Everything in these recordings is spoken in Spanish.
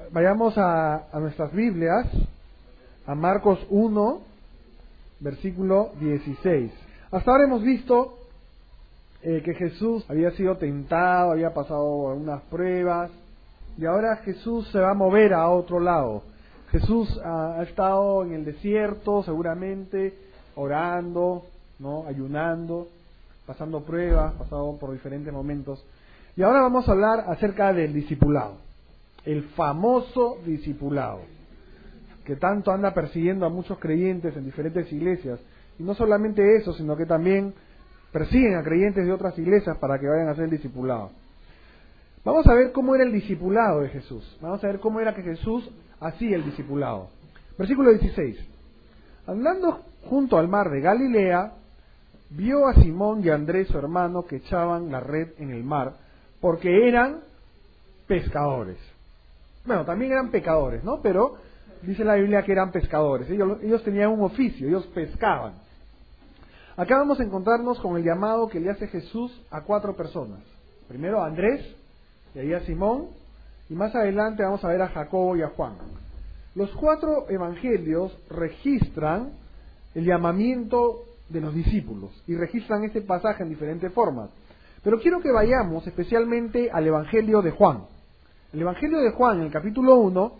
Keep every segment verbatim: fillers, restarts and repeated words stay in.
vayamos a, a nuestras Biblias, a Marcos uno, versículo dieciséis. Hasta ahora hemos visto eh, que Jesús había sido tentado, había pasado algunas pruebas, y ahora Jesús se va a mover a otro lado. Jesús ha, ha estado en el desierto, seguramente, orando, ¿no? Ayunando, pasando pruebas, pasando por diferentes momentos. Y ahora vamos a hablar acerca del discipulado, el famoso discipulado, que tanto anda persiguiendo a muchos creyentes en diferentes iglesias. Y no solamente eso, sino que también persiguen a creyentes de otras iglesias para que vayan a ser el discipulado. Vamos a ver cómo era el discipulado de Jesús. Vamos a ver cómo era que Jesús hacía el discipulado. Versículo dieciséis. Andando junto al mar de Galilea, vio a Simón y a Andrés, su hermano, que echaban la red en el mar, porque eran pescadores. Bueno, también eran pecadores, ¿no? Pero dice la Biblia que eran pescadores. Ellos, ellos tenían un oficio, ellos pescaban. Acá vamos a encontrarnos con el llamado que le hace Jesús a cuatro personas. Primero a Andrés, y ahí a Simón, y más adelante vamos a ver a Jacobo y a Juan. Los cuatro evangelios registran el llamamiento de los discípulos y registran este pasaje en diferentes formas. Pero quiero que vayamos especialmente al evangelio de Juan. El evangelio de Juan, en el capítulo uno,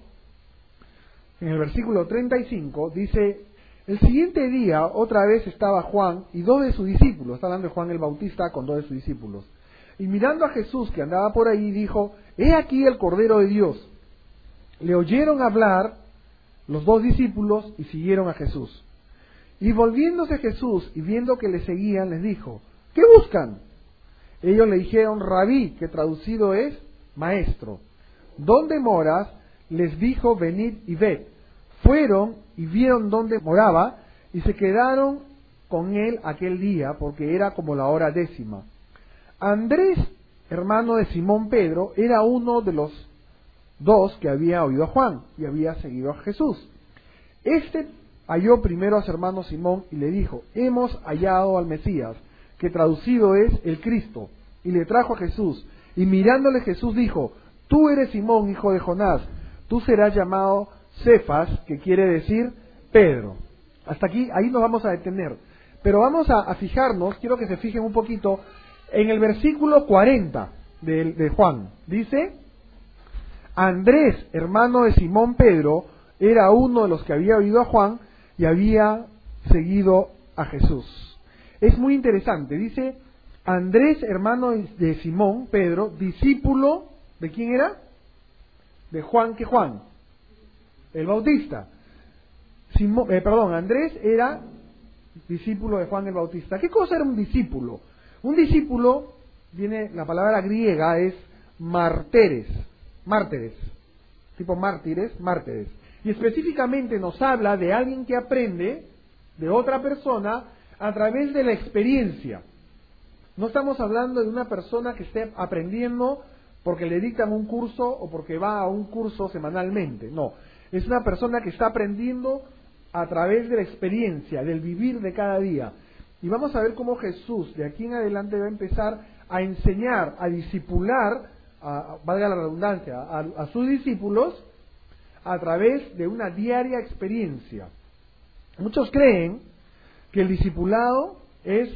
en el versículo treinta y cinco, dice: el siguiente día otra vez estaba Juan y dos de sus discípulos. Está hablando de Juan el Bautista con dos de sus discípulos. Y mirando a Jesús que andaba por ahí, dijo: he aquí el Cordero de Dios. Le oyeron hablar los dos discípulos y siguieron a Jesús. Y volviéndose Jesús y viendo que le seguían, les dijo: ¿qué buscan? Ellos le dijeron: Rabí, que traducido es maestro. ¿Dónde moras? Les dijo: venid y ved. Fueron y vieron dónde moraba y se quedaron con él aquel día, porque era como la hora décima. Andrés, hermano de Simón Pedro, era uno de los dos que había oído a Juan y había seguido a Jesús. Este halló primero a su hermano Simón y le dijo: hemos hallado al Mesías, que traducido es el Cristo, y le trajo a Jesús. Y mirándole Jesús dijo: tú eres Simón, hijo de Jonás, tú serás llamado Cefas, que quiere decir Pedro. Hasta aquí, ahí nos vamos a detener. Pero vamos a, a fijarnos, quiero que se fijen un poquito, en el versículo cuarenta de, de Juan. Dice: Andrés, hermano de Simón Pedro, era uno de los que había oído a Juan y había seguido a Jesús. Es muy interesante, dice: Andrés, hermano de Simón Pedro, discípulo, ¿de quién era? De Juan, ¿qué Juan? El Bautista. Simón, eh, perdón, Andrés era discípulo de Juan el Bautista. ¿Qué cosa era un discípulo? Un discípulo, viene, la palabra griega es mártires, mártires, tipo mártires, mártires. Y específicamente nos habla de alguien que aprende de otra persona a través de la experiencia. No estamos hablando de una persona que esté aprendiendo porque le dictan un curso o porque va a un curso semanalmente. No, es una persona que está aprendiendo a través de la experiencia, del vivir de cada día. Y vamos a ver cómo Jesús de aquí en adelante va a empezar a enseñar, a discipular, a, valga la redundancia, a, a sus discípulos a través de una diaria experiencia. Muchos creen que el discipulado es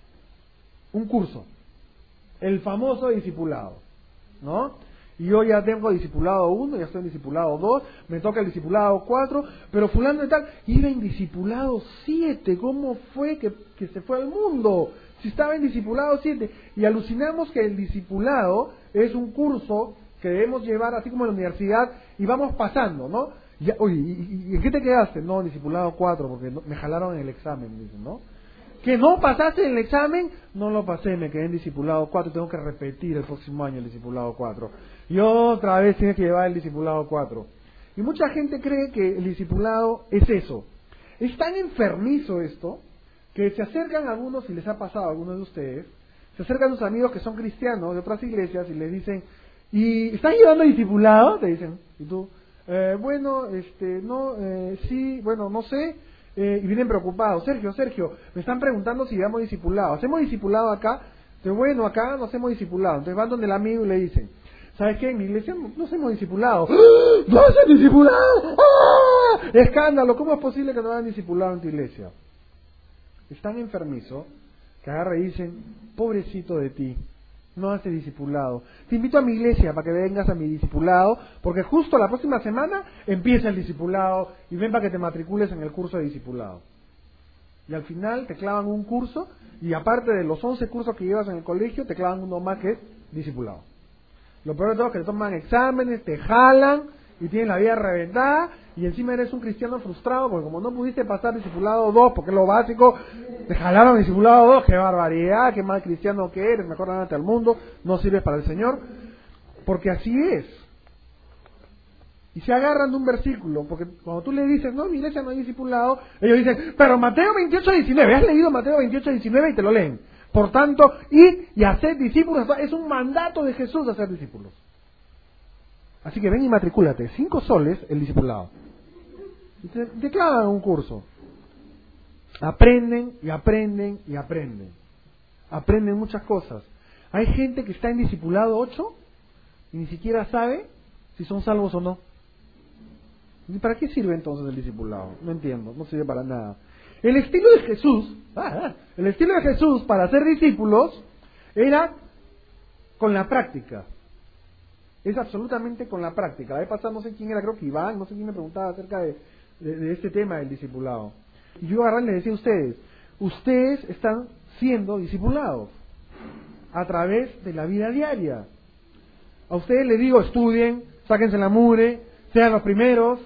un curso, el famoso discipulado, ¿no? Y yo ya tengo discipulado uno, ya estoy en discipulado dos, me toca el discipulado cuatro, pero fulano de tal, iba en discipulado siete, ¿cómo fue que, que se fue al mundo? Si estaba en discipulado siete, y alucinamos que el discipulado es un curso que debemos llevar así como en la universidad, y vamos pasando, ¿no? Ya, oye, ¿y, y en qué te quedaste? No, en discipulado cuatro, porque no, me jalaron en el examen, dicen, ¿no? ¿Que no pasaste el examen? No lo pasé, me quedé en discipulado cuatro, tengo que repetir el próximo año el discipulado cuatro. Y otra vez tienes que llevar el discipulado cuatro. Y mucha gente cree que el discipulado es eso. Es tan enfermizo esto, que se acercan a algunos, y les ha pasado a algunos de ustedes, se acercan a sus amigos que son cristianos de otras iglesias y les dicen: ¿y estás llevando discipulado? Te dicen. Y tú, eh, bueno, este, no, eh, sí, bueno, no sé. Eh, y vienen preocupados: Sergio, Sergio, me están preguntando si llevamos discipulado. ¿Hacemos discipulado acá? Entonces, bueno, acá no hacemos discipulado. Entonces van donde el amigo y le dicen: ¿Sabes qué? En mi iglesia no hacemos discipulado. ¡Ah! ¡No hacen discipulado! ¡Ah! ¡Escándalo! ¿Cómo es posible que no hagan discipulado en tu iglesia? Es tan enfermizo que agarra y dicen, pobrecito de ti, no haces discipulado. Te invito a mi iglesia para que vengas a mi discipulado, porque justo la próxima semana empieza el discipulado y ven para que te matricules en el curso de discipulado. Y al final te clavan un curso y aparte de los once cursos que llevas en el colegio, te clavan uno más que es discipulado. Lo peor de todo es que te toman exámenes, te jalan y tienes la vida reventada y encima eres un cristiano frustrado porque como no pudiste pasar discipulado dos, porque es lo básico, te jalaron discipulado dos, qué barbaridad, qué mal cristiano que eres, mejor andate al mundo, no sirves para el Señor, porque así es. Y se agarran de un versículo, porque cuando tú le dices, no, mi iglesia no hay discipulado, ellos dicen, pero Mateo veintiocho diecinueve, has leído Mateo veintiocho diecinueve y te lo leen. Por tanto, ir y hacer discípulos, es un mandato de Jesús hacer discípulos. Así que ven y matricúlate, cinco soles el discipulado. Y te, te clavan un curso. Aprenden y aprenden y aprenden. Aprenden muchas cosas. Hay gente que está en discipulado ocho y ni siquiera sabe si son salvos o no. ¿Y para qué sirve entonces el discipulado? No entiendo, no sirve para nada. El estilo de Jesús, ah, el estilo de Jesús para hacer discípulos era con la práctica. Es absolutamente con la práctica. La vez pasada no sé quién era, creo que Iván, no sé quién me preguntaba acerca de, de, de este tema del discipulado. Y yo agarré y les decía a ustedes, ustedes están siendo discipulados a través de la vida diaria. A ustedes les digo, estudien, sáquense la mugre, sean los primeros,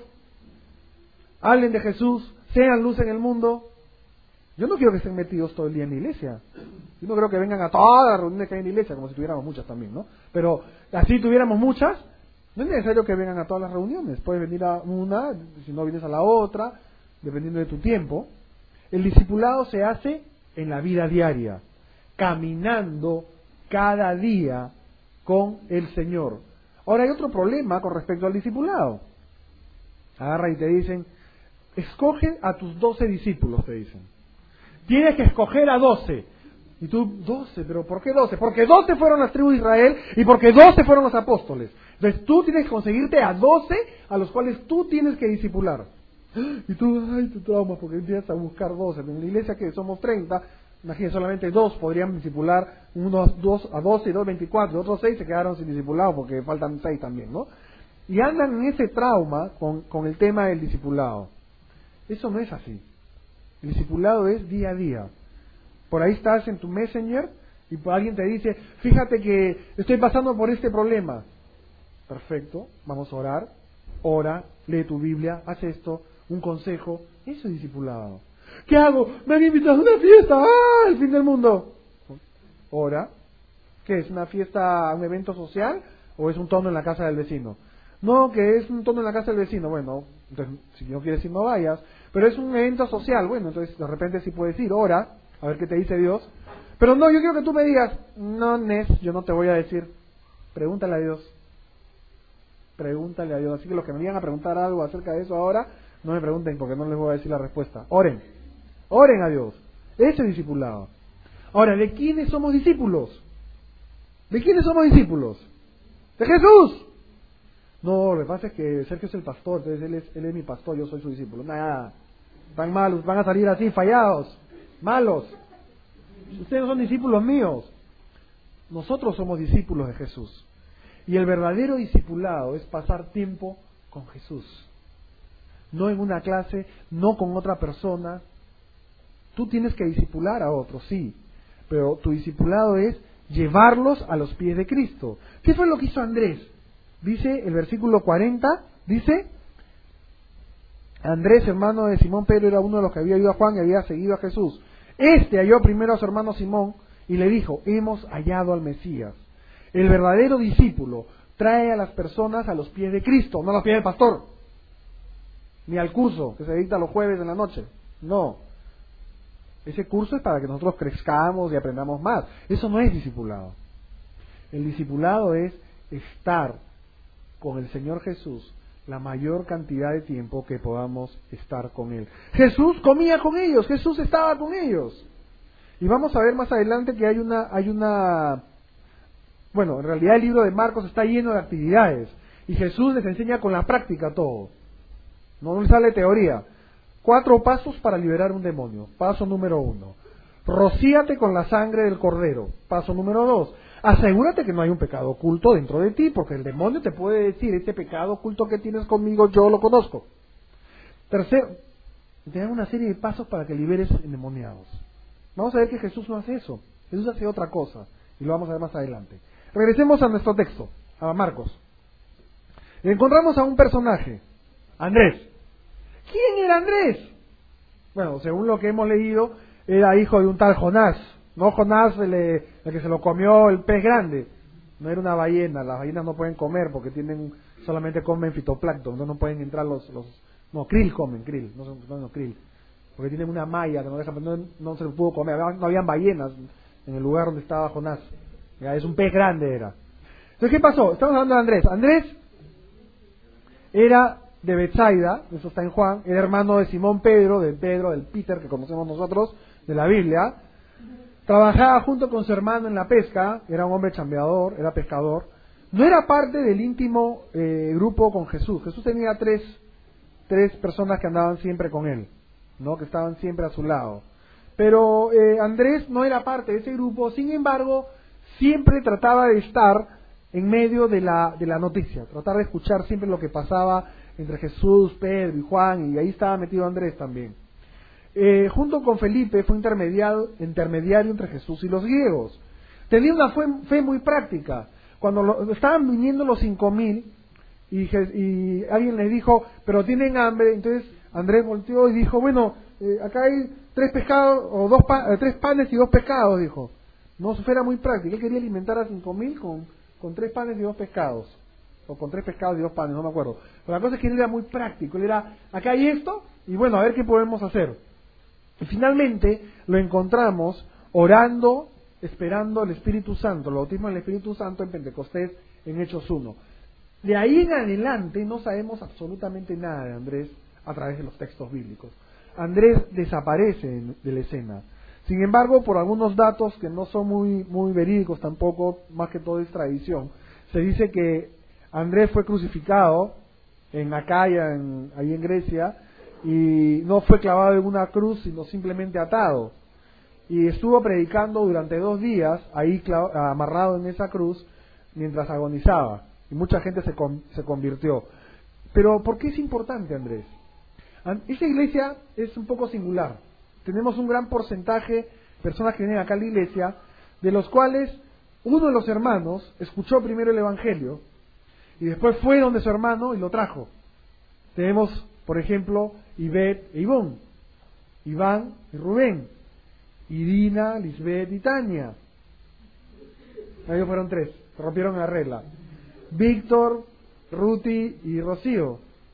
hablen de Jesús, sean luz en el mundo. Yo no quiero que estén metidos todo el día en la iglesia. Yo no creo que vengan a todas las reuniones que hay en la iglesia, como si tuviéramos muchas también, ¿no? Pero así tuviéramos muchas, no es necesario que vengan a todas las reuniones. Puedes venir a una, si no vienes a la otra, dependiendo de tu tiempo. El discipulado se hace en la vida diaria, caminando cada día con el Señor. Ahora hay otro problema con respecto al discipulado. Agarra y te dicen, escoge a tus doce discípulos, te dicen. Tienes que escoger a doce. Y tú, doce, pero ¿por qué doce? Porque doce fueron las tribus de Israel y porque doce fueron los apóstoles. Entonces tú tienes que conseguirte a doce a los cuales tú tienes que discipular. Y tú, ay, tu trauma, porque empiezas a buscar doce. En la iglesia que somos treinta, imagínate, solamente dos podrían discipular, unos dos a doce y dos veinticuatro, los otros seis se quedaron sin discipulado porque faltan seis también, ¿no? Y andan en ese trauma con, con el tema del discipulado. Eso no es así. El discipulado es día a día. Por ahí estás en tu Messenger y alguien te dice, fíjate que estoy pasando por este problema. Perfecto, vamos a orar. Ora, lee tu Biblia, haz esto, un consejo. Eso es discipulado. ¿Qué hago? Me han invitado a una fiesta. ¡Ah! El fin del mundo. Ora. ¿Qué es? ¿Una fiesta, un evento social? ¿O es un tono en la casa del vecino? No, que es un tono en la casa del vecino. Bueno, entonces, si no quieres ir, no vayas. Pero es un evento social. Bueno, entonces de repente sí puedes ir. Ora, a ver qué te dice Dios. Pero no, yo quiero que tú me digas, no, Nes, yo no te voy a decir. Pregúntale a Dios. Pregúntale a Dios. Así que los que me vayan a preguntar algo acerca de eso ahora, no me pregunten porque no les voy a decir la respuesta. Oren. Oren a Dios. Ese es discipulado. Ahora, ¿de quiénes somos discípulos? ¿De quiénes somos discípulos? ¡De Jesús! No, lo que pasa es que Sergio es el pastor, entonces él es, él es mi pastor, yo soy su discípulo. Nada, van malos, van a salir así, fallados, malos. Ustedes no son discípulos míos. Nosotros somos discípulos de Jesús. Y el verdadero discipulado es pasar tiempo con Jesús. No en una clase, no con otra persona. Tú tienes que discipular a otros, sí, pero tu discipulado es llevarlos a los pies de Cristo. ¿Qué fue lo que hizo Andrés? Dice el versículo cuarenta, dice, Andrés, hermano de Simón Pedro, era uno de los que había ido a Juan y había seguido a Jesús. Este halló primero a su hermano Simón y le dijo, hemos hallado al Mesías. El verdadero discípulo trae a las personas a los pies de Cristo, no a los pies del pastor, ni al curso que se dicta los jueves en la noche. No, ese curso es para que nosotros crezcamos y aprendamos más. Eso no es discipulado. El discipulado es estar con el Señor Jesús la mayor cantidad de tiempo que podamos estar con Él. Jesús comía con ellos, Jesús estaba con ellos. Y vamos a ver más adelante que hay una, hay una Bueno, en realidad el libro de Marcos está lleno de actividades y Jesús les enseña con la práctica todo. No les sale teoría. Cuatro pasos para liberar un demonio. Paso número uno. Rocíate con la sangre del cordero. Paso número dos. Asegúrate que no hay un pecado oculto dentro de ti, porque el demonio te puede decir, este pecado oculto que tienes conmigo yo lo conozco. Tercero, te dan una serie de pasos para que liberes endemoniados. Vamos a ver que Jesús no hace eso. Jesús hace otra cosa, y lo vamos a ver más adelante. Regresemos a nuestro texto, a Marcos. Encontramos a un personaje, Andrés. ¿Quién era Andrés? Bueno, según lo que hemos leído, era hijo de un tal Jonás. No Jonás, el, el que se lo comió el pez grande. No era una ballena. Las ballenas no pueden comer porque tienen solamente comen fitoplancton. No, no pueden entrar los... los no, krill comen, krill. No, no, no krill. Porque tienen una malla que no deja, no, no se lo pudo comer. No habían ballenas en el lugar donde estaba Jonás. Ya, es un pez grande era. Entonces, ¿qué pasó? Estamos hablando de Andrés. Andrés era de Betsaida, eso está en Juan, era hermano de Simón Pedro, del Pedro, del Peter que conocemos nosotros, de la Biblia. Trabajaba junto con su hermano en la pesca, era un hombre chambeador, era pescador. No era parte del íntimo eh, grupo con Jesús. Jesús tenía tres, tres personas que andaban siempre con él, ¿no? Que estaban siempre a su lado. Pero eh, Andrés no era parte de ese grupo, sin embargo, siempre trataba de estar en medio de la, de la noticia, tratar de escuchar siempre lo que pasaba entre Jesús, Pedro y Juan, y ahí estaba metido Andrés también. Eh, junto con Felipe fue intermediario, intermediario entre Jesús y los griegos. Tenía una fe, fe muy práctica. Cuando lo, estaban viniendo los cinco mil y, y alguien les dijo, pero tienen hambre, entonces Andrés volteó y dijo, bueno, eh, acá hay tres pescados, o dos pa, eh, tres panes y dos pescados, dijo. No, su fe era muy práctica. Él quería alimentar a cinco mil con, con tres panes y dos pescados. O con tres pescados y dos panes, no me acuerdo. Pero la cosa es que él era muy práctico. Él era, acá hay esto, y bueno, a ver qué podemos hacer. Y finalmente lo encontramos orando, esperando el Espíritu Santo, el bautismo del Espíritu Santo en Pentecostés, en Hechos uno. De ahí en adelante no sabemos absolutamente nada de Andrés a través de los textos bíblicos. Andrés desaparece de la escena. Sin embargo, por algunos datos que no son muy, muy verídicos tampoco, más que todo es tradición, se dice que Andrés fue crucificado en Acaya, en, ahí en Grecia, y no fue clavado en una cruz, sino simplemente atado. Y estuvo predicando durante dos días, ahí clav- amarrado en esa cruz, mientras agonizaba. Y mucha gente se, con- se convirtió. Pero, ¿por qué es importante Andrés? An- Esa iglesia es un poco singular. Tenemos un gran porcentaje de personas que vienen acá a la iglesia, de los cuales uno de los hermanos escuchó primero el Evangelio, y después fue donde su hermano y lo trajo. Tenemos, por ejemplo, Ivette e Ivón, Iván y Rubén, Irina, Lisbeth y Tania. Ellos fueron tres, se rompieron la regla. Víctor, Ruti y Rocío.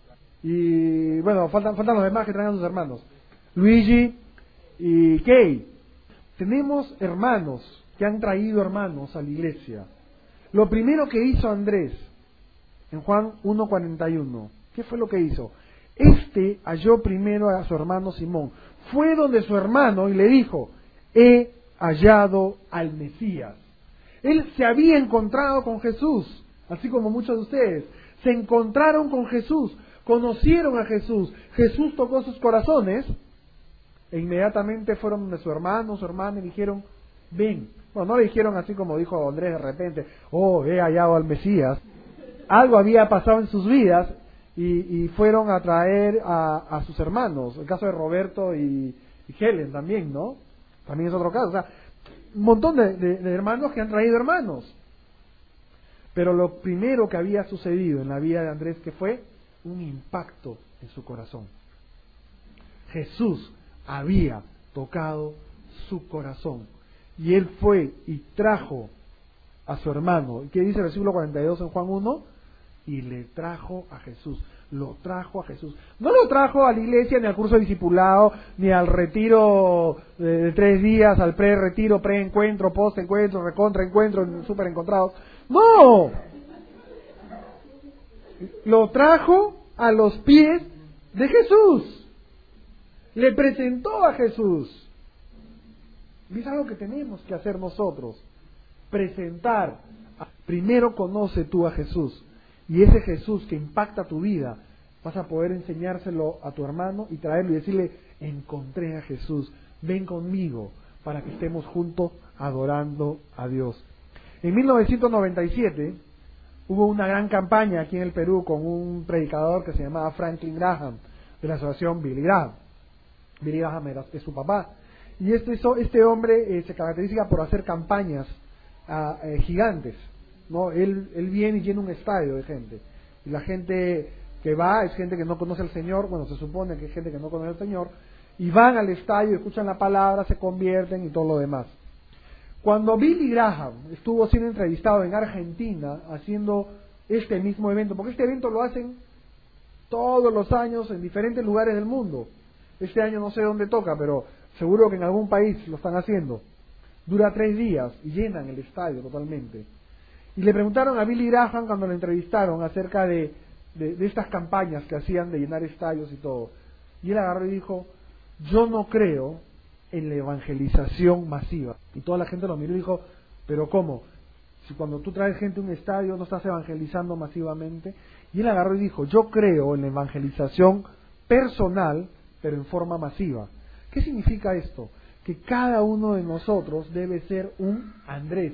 Y bueno, faltan, faltan los demás que traen a sus hermanos. Luigi y Kay. Tenemos hermanos que han traído hermanos a la iglesia. Lo primero que hizo Andrés en Juan uno cuarenta y uno, ¿qué fue lo que hizo? Este halló primero a su hermano Simón. Fue donde su hermano y le dijo, he hallado al Mesías. Él se había encontrado con Jesús, así como muchos de ustedes. Se encontraron con Jesús, conocieron a Jesús. Jesús tocó sus corazones e inmediatamente fueron donde su hermano, su hermana y dijeron, ven. Bueno, no le dijeron así como dijo Andrés de repente, oh, he hallado al Mesías. Algo había pasado en sus vidas y, y fueron a traer a, a sus hermanos. El caso de Roberto y, y Helen también, ¿no? También es otro caso. O sea, un montón de, de, de hermanos que han traído hermanos. Pero lo primero que había sucedido en la vida de Andrés, que fue un impacto en su corazón. Jesús había tocado su corazón. Y él fue y trajo a su hermano. ¿Qué dice el versículo cuarenta y dos en Juan uno? Y le trajo a Jesús. Lo trajo a Jesús. No lo trajo a la iglesia, ni al curso de discipulado, ni al retiro de, de tres días, al pre-retiro, pre-encuentro, post-encuentro, recontra-encuentro, super-encontrados. ¡No! Lo trajo a los pies de Jesús. Le presentó a Jesús. Y es algo que tenemos que hacer nosotros. Presentar Primero conoce tú a Jesús, y ese Jesús que impacta tu vida, vas a poder enseñárselo a tu hermano y traerlo y decirle, encontré a Jesús, ven conmigo para que estemos juntos adorando a Dios. En mil novecientos noventa y siete hubo una gran campaña aquí en el Perú con un predicador que se llamaba Franklin Graham, de la asociación Billy Graham. Billy Graham era es su papá. Y este, este hombre eh, se caracteriza por hacer campañas a, eh, gigantes, ¿no? Él, él viene y llena un estadio de gente. Y la gente que va es gente que no conoce al Señor, bueno, se supone que es gente que no conoce al Señor, y van al estadio, escuchan la palabra, se convierten y todo lo demás. Cuando Billy Graham estuvo siendo entrevistado en Argentina, haciendo este mismo evento, porque este evento lo hacen todos los años en diferentes lugares del mundo. Este año no sé dónde toca, pero seguro que en algún país lo están haciendo. Dura tres días y llenan el estadio totalmente. Y le preguntaron a Billy Graham cuando lo entrevistaron acerca de, de, de estas campañas que hacían de llenar estadios y todo. Y él agarró y dijo, yo no creo en la evangelización masiva. Y toda la gente lo miró y dijo, pero ¿cómo? Si cuando tú traes gente a un estadio no estás evangelizando masivamente. Y él agarró y dijo, yo creo en la evangelización personal, pero en forma masiva. ¿Qué significa esto? Que cada uno de nosotros debe ser un Andrés,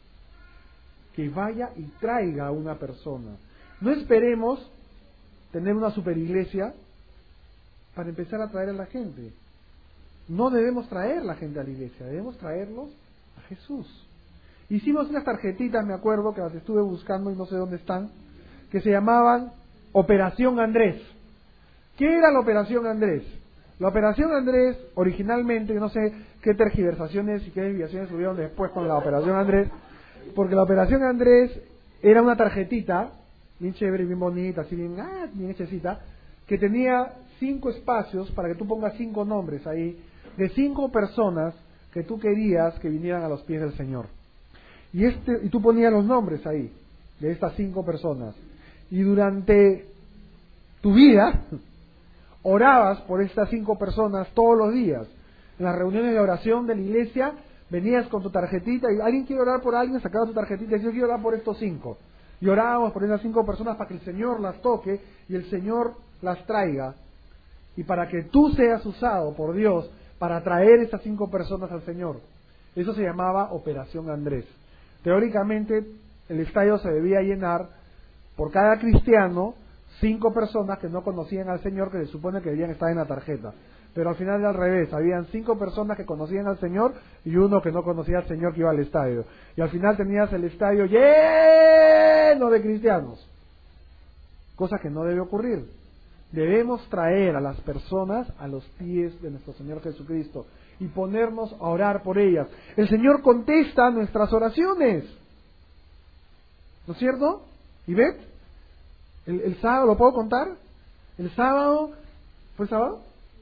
que vaya y traiga a una persona. No esperemos tener una superiglesia para empezar a traer a la gente. No debemos traer la gente a la iglesia, debemos traerlos a Jesús. Hicimos unas tarjetitas, me acuerdo, que las estuve buscando y no sé dónde están, que se llamaban Operación Andrés. ¿Qué era la Operación Andrés? La Operación Andrés, originalmente, no sé qué tergiversaciones y qué desviaciones subieron después con la Operación Andrés, porque la Operación Andrés era una tarjetita, bien chévere, bien bonita, así bien, ah, bien hechecita, que tenía cinco espacios para que tú pongas cinco nombres ahí, de cinco personas que tú querías que vinieran a los pies del Señor. Y, este, y tú ponías los nombres ahí, de estas cinco personas. Y durante tu vida, orabas por estas cinco personas todos los días. En las reuniones de oración de la iglesia, venías con tu tarjetita y alguien quiere orar por alguien, sacabas tu tarjetita y decías, yo quiero orar por estos cinco. Y orábamos por esas cinco personas para que el Señor las toque y el Señor las traiga. Y para que tú seas usado por Dios para traer esas cinco personas al Señor. Eso se llamaba Operación Andrés. Teóricamente, el estadio se debía llenar por cada cristiano, cinco personas que no conocían al Señor, que se supone que debían estar en la tarjeta. Pero al final era al revés, habían cinco personas que conocían al Señor y uno que no conocía al Señor que iba al estadio. Y al final tenías el estadio lleno de cristianos. Cosa que no debe ocurrir. Debemos traer a las personas a los pies de nuestro Señor Jesucristo y ponernos a orar por ellas. El Señor contesta nuestras oraciones. ¿No es cierto? ¿Y ves? El, el sábado, ¿lo puedo contar? El sábado, ¿fue el sábado?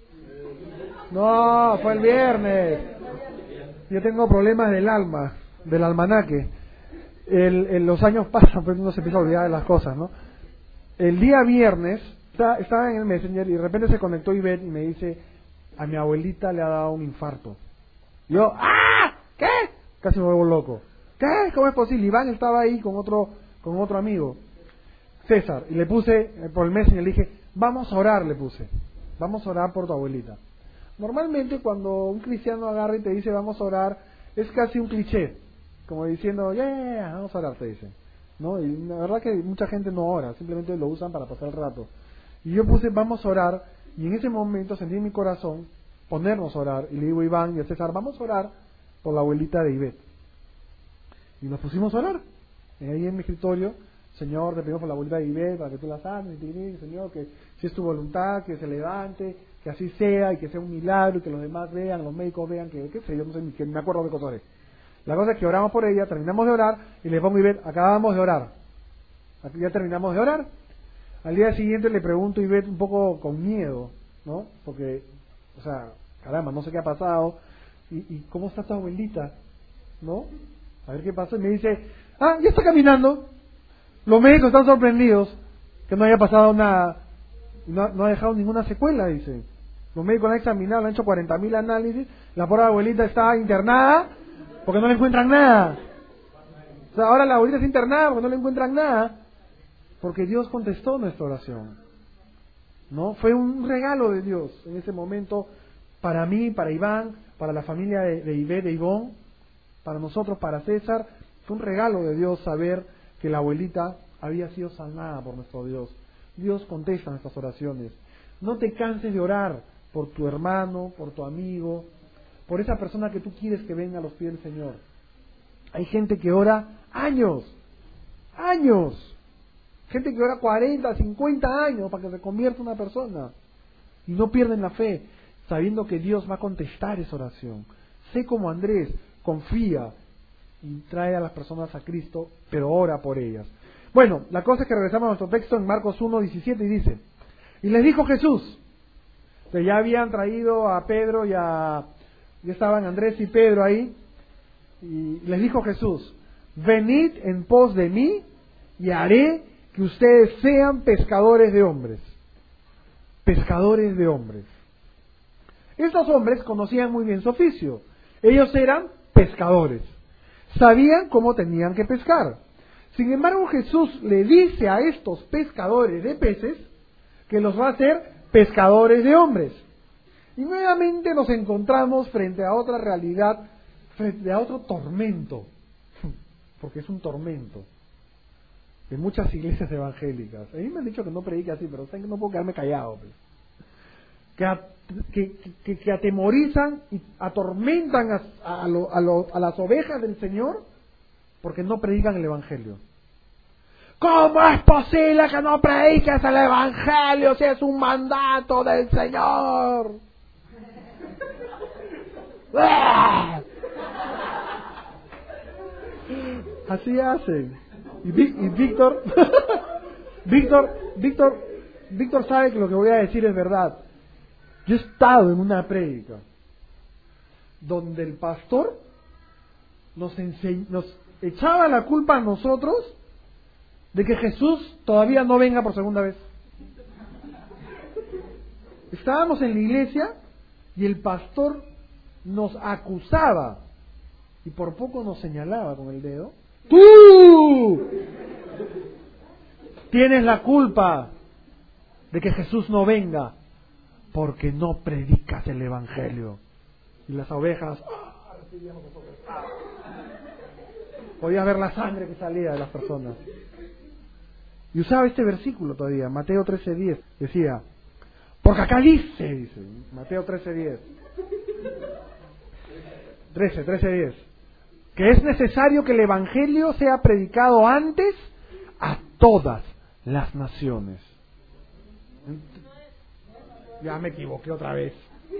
No, fue el viernes. Yo tengo problemas del alma, del almanaque. El, el, los años pasan, pues uno se empieza a olvidar de las cosas, ¿no? El día viernes, está, estaba en el Messenger y de repente se conectó Ivette y me dice, a mi abuelita le ha dado un infarto. Y yo, ¡ah! ¿Qué? Casi me vuelvo loco. ¿Qué? ¿Cómo es posible? Iván estaba ahí con otro, con otro amigo, César, y le puse, por el Messenger, le dije, vamos a orar, le puse. Vamos a orar por tu abuelita. Normalmente cuando un cristiano agarra y te dice vamos a orar, es casi un cliché, como diciendo, ya, yeah, yeah, vamos a orar, te dicen, ¿no? Y la verdad que mucha gente no ora, simplemente lo usan para pasar el rato. Y yo puse vamos a orar, y en ese momento sentí en mi corazón ponernos a orar, y le digo a Iván y a César, vamos a orar por la abuelita de Ivette. Y nos pusimos a orar, ahí en mi escritorio. Señor, te pedimos por la abuelita de Ivette, para que tú la sanes, Señor, que si es tu voluntad, que se levante, que así sea, y que sea un milagro, y que los demás vean, los médicos vean, que qué sé, yo no sé ni que me acuerdo de cosas. La cosa es que oramos por ella, terminamos de orar, y le pongo a Ivette, acabamos de orar. Aquí ya terminamos de orar. Al día siguiente le pregunto a Ivette un poco con miedo, ¿no? Porque, o sea, caramba, no sé qué ha pasado, y, y ¿cómo está tu abuelita? ¿No? A ver qué pasó, y me dice, ah, ya está caminando. Los médicos están sorprendidos que no haya pasado nada, no, no ha dejado ninguna secuela, dice. Los médicos la han examinado, le han hecho cuarenta mil análisis, la pobre abuelita está internada porque no le encuentran nada. sea, ahora la abuelita está internada porque no le encuentran nada, porque Dios contestó nuestra oración, ¿no? Fue un regalo de Dios en ese momento para mí, para Iván, para la familia de, de Ivette, de Ivonne, para nosotros, para César. Fue un regalo de Dios saber que la abuelita había sido sanada por nuestro Dios. Dios contesta nuestras oraciones. No te canses de orar por tu hermano, por tu amigo, por esa persona que tú quieres que venga a los pies del Señor. Hay gente que ora años, años, gente que ora cuarenta, cincuenta años para que se convierta una persona y no pierden la fe, sabiendo que Dios va a contestar esa oración. Sé como Andrés, confía y trae a las personas a Cristo, pero ora por ellas. Bueno, la cosa es que regresamos a nuestro texto en Marcos uno, diecisiete y dice: y les dijo Jesús, que ya habían traído a Pedro y a... ya estaban Andrés y Pedro ahí, y les dijo Jesús: venid en pos de mí y haré que ustedes sean pescadores de hombres. Pescadores de hombres. Estos hombres conocían muy bien su oficio. Ellos eran pescadores. Sabían cómo tenían que pescar. Sin embargo, Jesús le dice a estos pescadores de peces que los va a hacer pescadores de hombres. Y nuevamente nos encontramos frente a otra realidad, frente a otro tormento, porque es un tormento de muchas iglesias evangélicas. A mí me han dicho que no predique así, pero saben que no puedo quedarme callado, pues. que, a, que, que, que atemorizan y atormentan a, a, lo, a, lo, a las ovejas del Señor porque no predican el Evangelio. ¿Cómo es posible que no prediques el Evangelio si es un mandato del Señor? Así hacen. Y, y Víctor, Víctor, Víctor, Víctor sabe que lo que voy a decir es verdad. Yo he estado en una prédica donde el pastor nos, enseñ- nos echaba la culpa a nosotros de que Jesús todavía no venga por segunda vez. Estábamos en la iglesia y el pastor nos acusaba y por poco nos señalaba con el dedo. ¡Tú tienes la culpa de que Jesús no venga porque no predicas el Evangelio! Y las ovejas, ¡ah! ¡ah! Podías ver la sangre que salía de las personas. Y usaba este versículo todavía, Mateo trece diez, decía, porque acá dice, dice, Mateo trece diez, trece, trece diez, que es necesario que el Evangelio sea predicado antes a todas las naciones. Ya me equivoqué otra vez.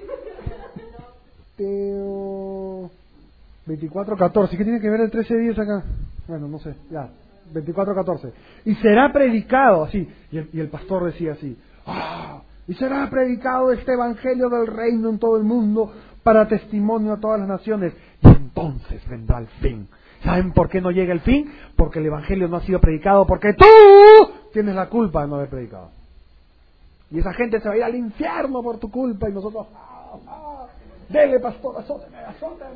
Mateo veinticuatro catorce, ¿qué tiene que ver el trece diez acá? Bueno, no sé, ya. veinticuatro catorce. Y será predicado, así, y el, y el pastor decía así, ¡ah! Y será predicado este evangelio del reino en todo el mundo para testimonio a todas las naciones, y entonces vendrá el fin. ¿Saben por qué no llega el fin? Porque el evangelio no ha sido predicado, porque tú tienes la culpa de no haber predicado. Y esa gente se va a ir al infierno por tu culpa, y nosotros, ¡ah! ¡ah! Dele, pastor, azóteme, azóteme.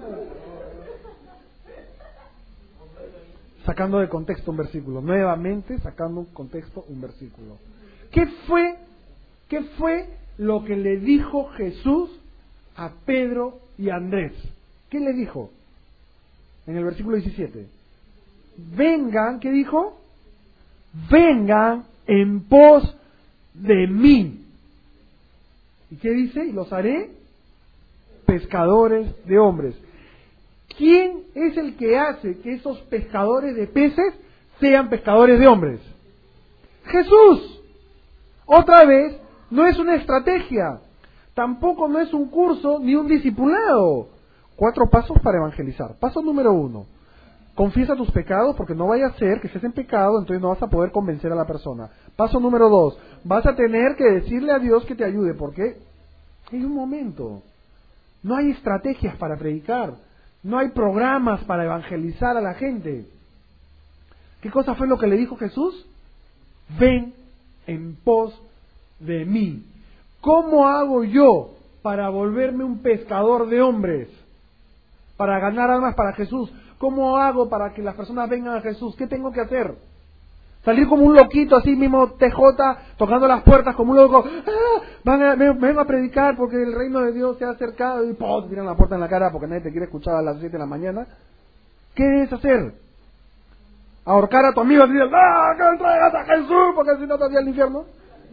Sacando de contexto un versículo, nuevamente sacando un contexto un versículo. ¿Qué fue, qué fue lo que le dijo Jesús a Pedro y a Andrés? ¿Qué le dijo? En el versículo diecisiete. Vengan, ¿qué dijo? Vengan en pos de mí. ¿Y qué dice? Y los haré pescadores de hombres. ¿Quién es el que hace que esos pescadores de peces sean pescadores de hombres? Jesús. Otra vez, no es una estrategia, tampoco no es un curso ni un discipulado. Cuatro pasos para evangelizar. Paso número uno, confiesa tus pecados, porque no vaya a ser que estés en pecado, entonces no vas a poder convencer a la persona. Paso número dos, vas a tener que decirle a Dios que te ayude, porque hay un momento, no hay estrategias para predicar. No hay programas para evangelizar a la gente. ¿Qué cosa fue lo que le dijo Jesús? Ven en pos de mí. ¿Cómo hago yo para volverme un pescador de hombres? Para ganar almas para Jesús. ¿Cómo hago para que las personas vengan a Jesús? ¿Qué tengo que hacer? Salir como un loquito, así mismo T J, tocando las puertas como un loco. ¡Ah! Van a, me, me vengo a predicar porque el reino de Dios se ha acercado. Y ¡pum! Te tiran la puerta en la cara porque nadie te quiere escuchar a las siete de la mañana. ¿Qué debes hacer? ¿Ahorcar a tu amigo y decir, ¡ah! ¡Que me traigas a Jesús! Porque si no te hacía el infierno.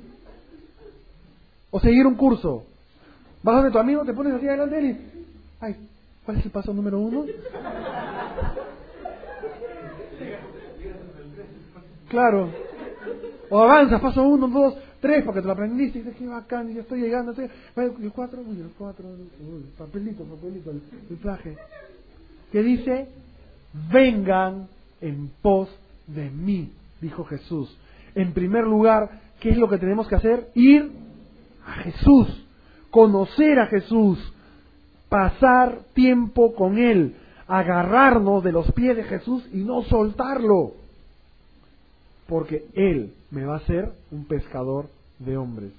O seguir un curso. Vas donde tu amigo, te pones así delante de él y... Ay, ¿cuál es el paso número uno? Claro. O avanzas, paso uno, dos, tres, porque te lo aprendiste y dices, qué bacán, y ya estoy llegando. Estoy... El cuatro, uy, el cuatro, uy, papelito, papelito, el, el traje. Que dice, vengan en pos de mí, dijo Jesús. En primer lugar, ¿qué es lo que tenemos que hacer? Ir a Jesús, conocer a Jesús, pasar tiempo con Él, agarrarnos de los pies de Jesús y no soltarlo. Porque Él me va a hacer un pescador de hombres.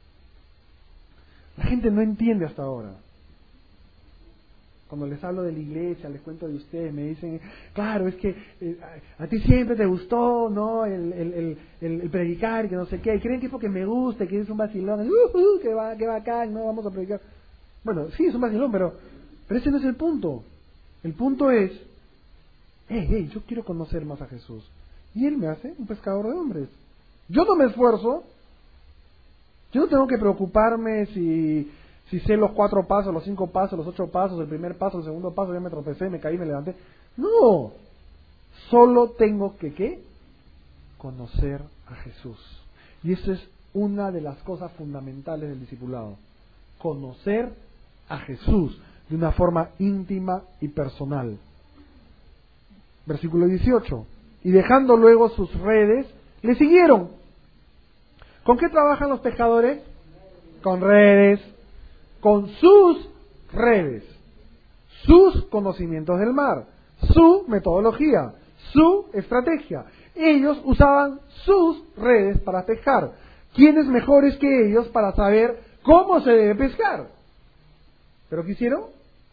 La gente no entiende hasta ahora. Cuando les hablo de la iglesia, les cuento de ustedes, me dicen, claro, es que eh, a, a ti siempre te gustó, ¿no? El, el, el, el, el predicar, que no sé qué, y creen que es porque me gusta, que es un vacilón, uh, uh, que va, que bacán, no vamos a predicar. Bueno, sí, es un vacilón, pero, pero ese no es el punto. El punto es, hey, hey, yo quiero conocer más a Jesús. Y Él me hace un pescador de hombres. Yo no me esfuerzo. Yo no tengo que preocuparme si, si sé los cuatro pasos, los cinco pasos, los ocho pasos, el primer paso, el segundo paso, ya me tropecé, me caí, me levanté. No. Solo tengo que, ¿qué? Conocer a Jesús. Y esa es una de las cosas fundamentales del discipulado. Conocer a Jesús de una forma íntima y personal. Versículo dieciocho. Y dejando luego sus redes, le siguieron. ¿Con qué trabajan los pescadores? Con redes. Con sus redes. Sus conocimientos del mar. Su metodología. Su estrategia. Ellos usaban sus redes para pescar. ¿Quiénes mejores que ellos para saber cómo se debe pescar? ¿Pero qué hicieron?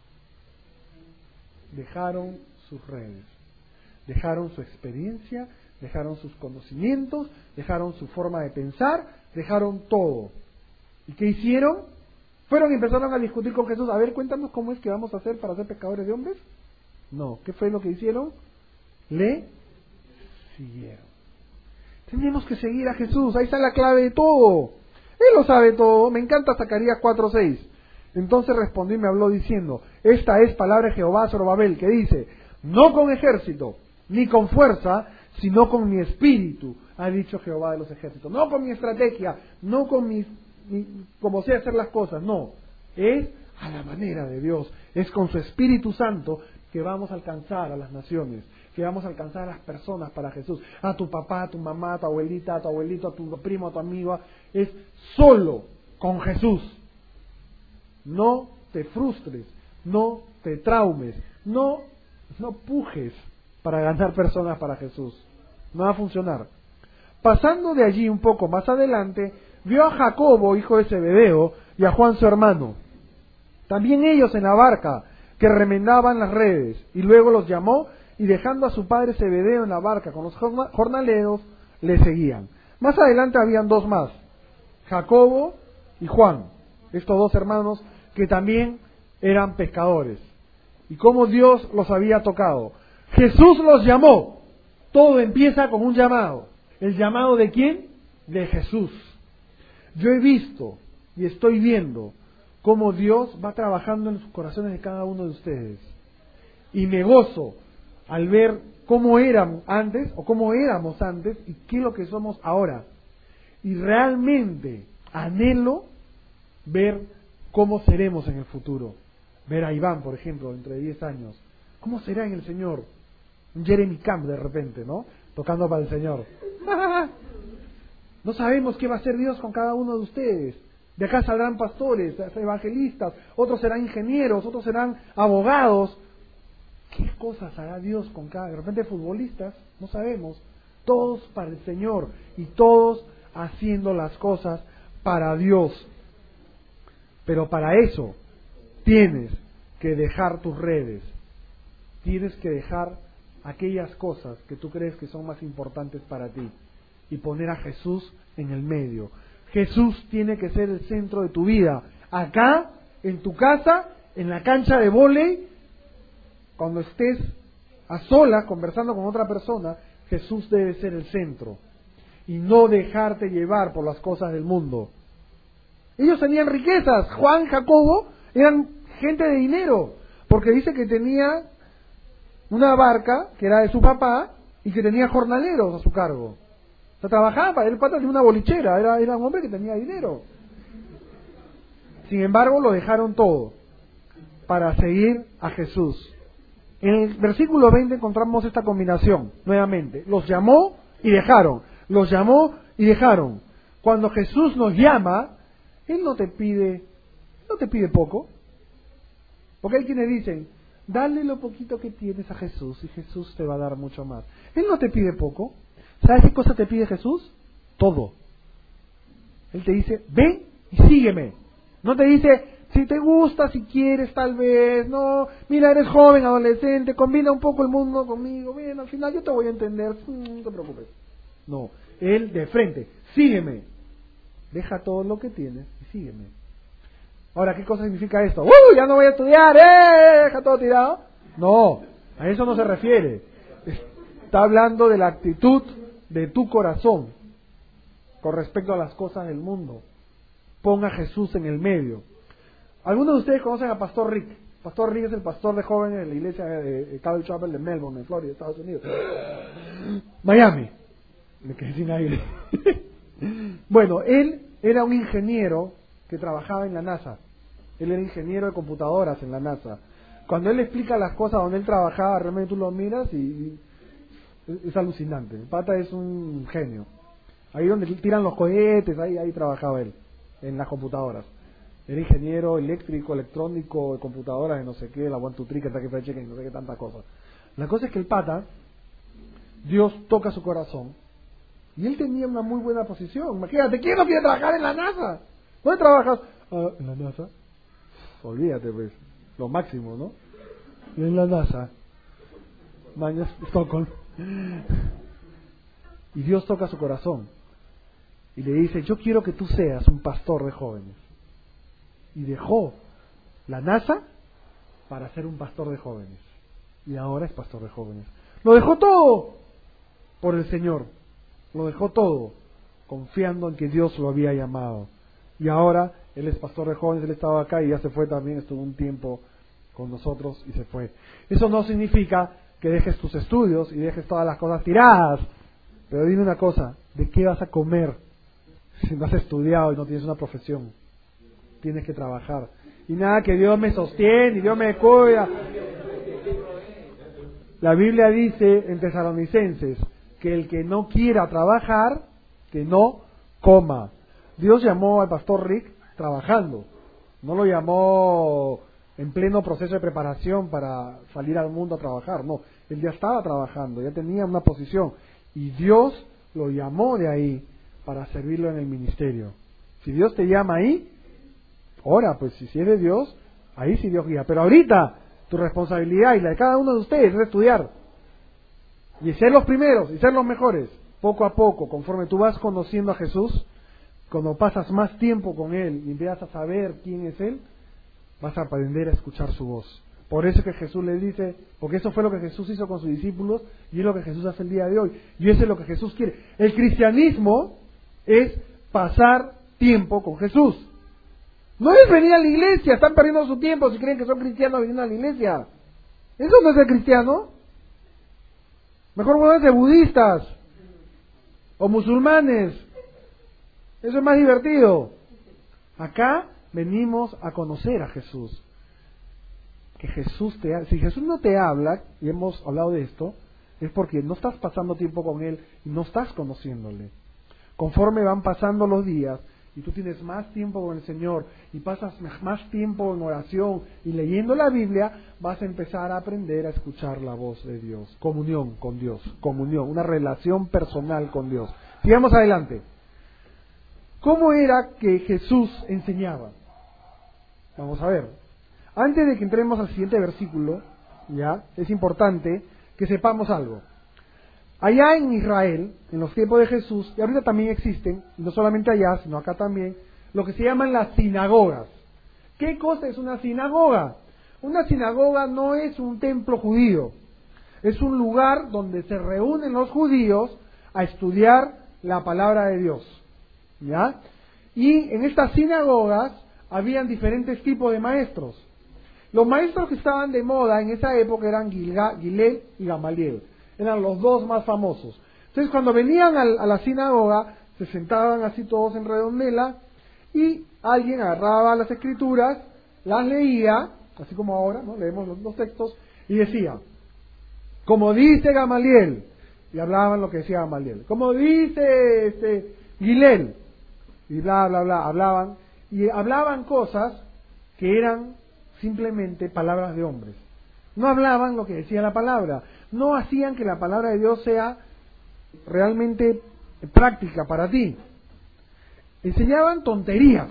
Dejaron sus redes. Dejaron su experiencia, dejaron sus conocimientos, dejaron su forma de pensar, dejaron todo. ¿Y qué hicieron? Fueron y empezaron a discutir con Jesús. A ver, cuéntanos cómo es que vamos a hacer para ser pescadores de hombres. No, ¿qué fue lo que hicieron? Le siguieron. Tenemos que seguir a Jesús, ahí está la clave de todo. Él lo sabe todo. Me encanta Zacarías cuatro seis. Entonces respondió y me habló diciendo, esta es palabra de Jehová a Zorobabel, que dice, no con ejército, ni con fuerza, sino con mi espíritu, ha dicho Jehová de los ejércitos. No con mi estrategia, no con mi, mi como sé hacer las cosas, no. Es a la manera de Dios, es con su Espíritu Santo que vamos a alcanzar a las naciones, que vamos a alcanzar a las personas para Jesús, a tu papá, a tu mamá, a tu abuelita, a tu abuelito, a tu primo, a tu amigo. Es solo con Jesús. No te frustres, no te traumes, no, no pujes para ganar personas para Jesús. No va a funcionar. Pasando de allí un poco más adelante, vio a Jacobo, hijo de Zebedeo, y a Juan su hermano. También ellos en la barca, que remendaban las redes, y luego los llamó, y dejando a su padre Zebedeo en la barca con los jornaleros, le seguían. Más adelante habían dos más, Jacobo y Juan, estos dos hermanos que también eran pescadores. Y cómo Dios los había tocado. Jesús los llamó. Todo empieza con un llamado. ¿El llamado de quién? De Jesús. Yo he visto y estoy viendo cómo Dios va trabajando en los corazones de cada uno de ustedes. Y me gozo al ver cómo eran antes o cómo éramos antes y qué es lo que somos ahora. Y realmente anhelo ver cómo seremos en el futuro. Ver a Iván, por ejemplo, dentro de diez años. ¿Cómo será en el Señor? Un Jeremy Camp de repente, ¿no? Tocando para el Señor. No sabemos qué va a hacer Dios con cada uno de ustedes. De acá saldrán pastores, evangelistas, otros serán ingenieros, otros serán abogados. ¿Qué cosas hará Dios con cada... De repente futbolistas, no sabemos. Todos para el Señor y todos haciendo las cosas para Dios. Pero para eso tienes que dejar tus redes. tienes que dejar aquellas cosas que tú crees que son más importantes para ti y poner a Jesús en el medio. Jesús tiene que ser el centro de tu vida. Acá, en tu casa, en la cancha de vóley, cuando estés a solas conversando con otra persona, Jesús debe ser el centro y no dejarte llevar por las cosas del mundo. Ellos tenían riquezas. Juan, Jacobo eran gente de dinero, porque dice que tenía una barca que era de su papá y que tenía jornaleros a su cargo. O sea, trabajaba para él, el pata de una bolichera, era, era un hombre que tenía dinero. Sin embargo, lo dejaron todo para seguir a Jesús. En el versículo veinte encontramos esta combinación, nuevamente. Los llamó y dejaron. Los llamó y dejaron. Cuando Jesús nos llama, Él no te pide, no te pide poco. Porque hay quienes dicen, dale lo poquito que tienes a Jesús y Jesús te va a dar mucho más. Él no te pide poco. ¿Sabes qué cosa te pide Jesús? Todo. Él te dice, ven y sígueme. No te dice, si te gusta, si quieres, tal vez, no, mira, eres joven, adolescente, combina un poco el mundo conmigo, bien, al final yo te voy a entender, no te preocupes. No, Él de frente, sígueme. Deja todo lo que tienes y sígueme. Ahora, ¿qué cosa significa esto? ¡Uh! Ya no voy a estudiar, ¡eh! ¿Deja todo tirado? No, a eso no se refiere. Está hablando de la actitud de tu corazón con respecto a las cosas del mundo. Ponga a Jesús en el medio. Algunos de ustedes conocen a Pastor Rick. Pastor Rick es el pastor de jóvenes de la iglesia de Calvary Chapel de Melbourne, en Florida, Estados Unidos. Miami. Me quedé sin aire. Bueno, él era un ingeniero que trabajaba en la NASA. Él era ingeniero de computadoras en la NASA. Cuando él explica las cosas donde él trabajaba, realmente tú lo miras y, y es alucinante. El pata es un genio. Ahí donde tiran los cohetes, ahí, ahí trabajaba él, en las computadoras. Era ingeniero eléctrico, electrónico, de computadoras, de no sé qué, la one two three, que está que fue cheque, no sé qué, tantas cosas. La cosa es que el pata, Dios toca su corazón, y él tenía una muy buena posición. Imagínate, ¿quién no quiere trabajar en la NASA? ¿Dónde trabajas? Ah, en la NASA. Olvídate, pues, lo máximo, ¿no? Y en la NASA. Mañas, Stockholm. Y Dios toca su corazón y le dice, yo quiero que tú seas un pastor de jóvenes. Y dejó la NASA para ser un pastor de jóvenes. Y ahora es pastor de jóvenes. Lo dejó todo por el Señor. Lo dejó todo confiando en que Dios lo había llamado. Y ahora él es pastor de jóvenes, él estaba acá y ya se fue también, estuvo un tiempo con nosotros y se fue. Eso no significa que dejes tus estudios y dejes todas las cosas tiradas. Pero dime una cosa, ¿de qué vas a comer si no has estudiado y no tienes una profesión? Tienes que trabajar. Y nada, que Dios me sostiene y Dios me cuida. La Biblia dice en Tesalonicenses que el que no quiera trabajar, que no coma. Dios llamó al pastor Rick trabajando. No lo llamó en pleno proceso de preparación para salir al mundo a trabajar. No, él ya estaba trabajando, ya tenía una posición. Y Dios lo llamó de ahí para servirlo en el ministerio. Si Dios te llama ahí, ora, pues si eres Dios, ahí sí Dios guía. Pero ahorita, tu responsabilidad y la de cada uno de ustedes es estudiar. Y ser los primeros, y ser los mejores. Poco a poco, conforme tú vas conociendo a Jesús, cuando pasas más tiempo con Él y empiezas a saber quién es Él, vas a aprender a escuchar su voz. Por eso que Jesús le dice, porque eso fue lo que Jesús hizo con sus discípulos y es lo que Jesús hace el día de hoy. Y eso es lo que Jesús quiere. El cristianismo es pasar tiempo con Jesús. No es venir a la iglesia, están perdiendo su tiempo si creen que son cristianos viniendo a la iglesia. Eso no es ser cristiano. Mejor vuelvanse budistas o musulmanes. Eso es más divertido. Acá venimos a conocer a Jesús. Que Jesús te, si Jesús no te habla, y hemos hablado de esto, es porque no estás pasando tiempo con Él y no estás conociéndole. Conforme van pasando los días y tú tienes más tiempo con el Señor y pasas más tiempo en oración y leyendo la Biblia, vas a empezar a aprender a escuchar la voz de Dios. Comunión con Dios, comunión, una relación personal con Dios. Sigamos adelante. ¿Cómo era que Jesús enseñaba? Vamos a ver. Antes de que entremos al siguiente versículo, ¿ya? Es importante que sepamos algo. Allá en Israel, en los tiempos de Jesús, y ahorita también existen, no solamente allá, sino acá también, lo que se llaman las sinagogas. ¿Qué cosa es una sinagoga? Una sinagoga no es un templo judío, es un lugar donde se reúnen los judíos a estudiar la palabra de Dios, ¿ya? Y en estas sinagogas habían diferentes tipos de maestros. Los maestros que estaban de moda en esa época eran Gilga, Gilel y Gamaliel, eran los dos más famosos. Entonces cuando venían a, a la sinagoga, se sentaban así todos en redondela, y alguien agarraba las escrituras, las leía, así como ahora, ¿no? Leemos los, los textos, y decía, como dice Gamaliel, y hablaban lo que decía Gamaliel, como dice este, Gilel, y bla, bla, bla, hablaban, y hablaban cosas que eran simplemente palabras de hombres. No hablaban lo que decía la palabra, no hacían que la palabra de Dios sea realmente práctica para ti. Enseñaban tonterías.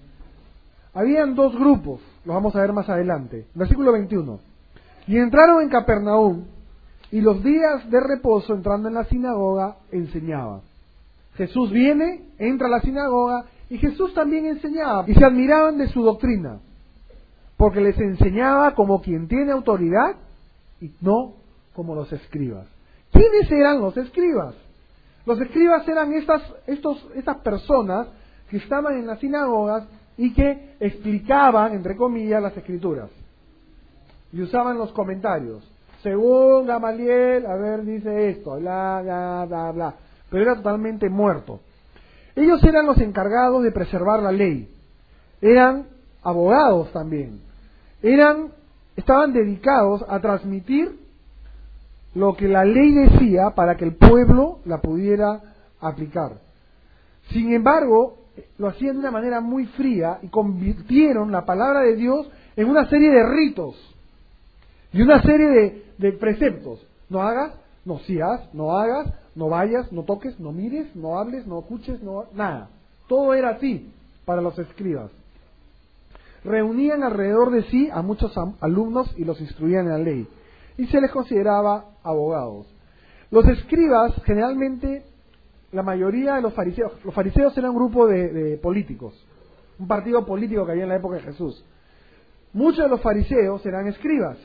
Habían dos grupos, los vamos a ver más adelante. Versículo veintiuno. Y entraron en Capernaum, y los días de reposo, entrando en la sinagoga, enseñaba. Jesús viene, entra a la sinagoga, y Jesús también enseñaba, y se admiraban de su doctrina, porque les enseñaba como quien tiene autoridad, y no como los escribas. ¿Quiénes eran los escribas? Los escribas eran estas, estos, estas personas que estaban en las sinagogas y que explicaban, entre comillas, las escrituras. Y usaban los comentarios. Según Gamaliel, a ver, dice esto, bla, bla, bla, bla. Pero era totalmente muerto. Ellos eran los encargados de preservar la ley. Eran abogados también. Eran, estaban dedicados a transmitir lo que la ley decía para que el pueblo la pudiera aplicar. Sin embargo, lo hacían de una manera muy fría y convirtieron la palabra de Dios en una serie de ritos y una serie de, de preceptos. No hagas, no si haz, no hagas, no vayas, no toques, no mires, no hables, no escuches, no nada. Todo era así para los escribas. Reunían alrededor de sí a muchos alumnos y los instruían en la ley. Y se les consideraba abogados. Los escribas, generalmente, la mayoría de los fariseos, los fariseos eran un grupo de, de políticos, un partido político que había en la época de Jesús. Muchos de los fariseos eran escribas,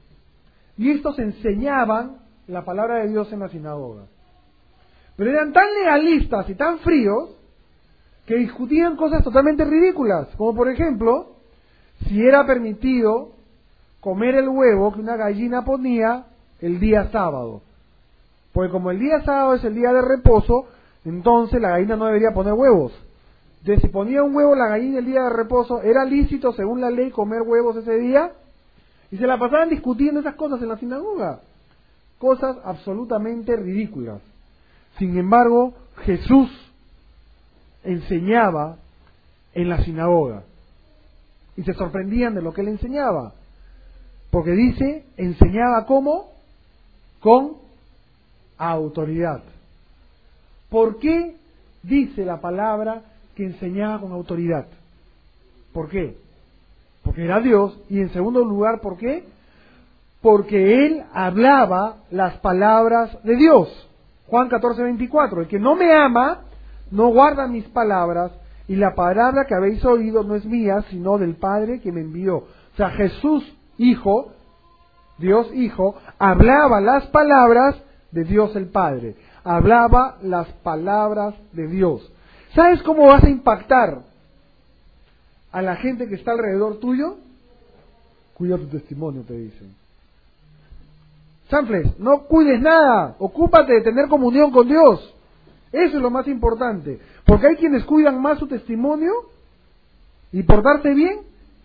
y estos enseñaban la palabra de Dios en la sinagoga. Pero eran tan legalistas y tan fríos, que discutían cosas totalmente ridículas, como por ejemplo, si era permitido comer el huevo que una gallina ponía el día sábado. Porque como el día sábado es el día de reposo, entonces la gallina no debería poner huevos. Entonces, si ponía un huevo la gallina el día de reposo, ¿era lícito según la ley comer huevos ese día? Y se la pasaban discutiendo esas cosas en la sinagoga. Cosas absolutamente ridículas. Sin embargo, Jesús enseñaba en la sinagoga. Y se sorprendían de lo que él enseñaba. Porque dice, enseñaba ¿cómo? Con autoridad. ¿Por qué dice la palabra que enseñaba con autoridad? ¿Por qué? Porque era Dios. Y en segundo lugar, ¿por qué? Porque él hablaba las palabras de Dios. Juan catorce, veinticuatro. El que no me ama, no guarda mis palabras, y la palabra que habéis oído no es mía, sino del Padre que me envió. O sea, Jesús Hijo, Dios Hijo, hablaba las palabras de Dios el Padre, hablaba las palabras de Dios. ¿Sabes cómo vas a impactar a la gente que está alrededor tuyo? Cuida tu testimonio, te dicen. Sanfles, no cuides nada, ocúpate de tener comunión con Dios. Eso es lo más importante, porque hay quienes cuidan más su testimonio y portarse bien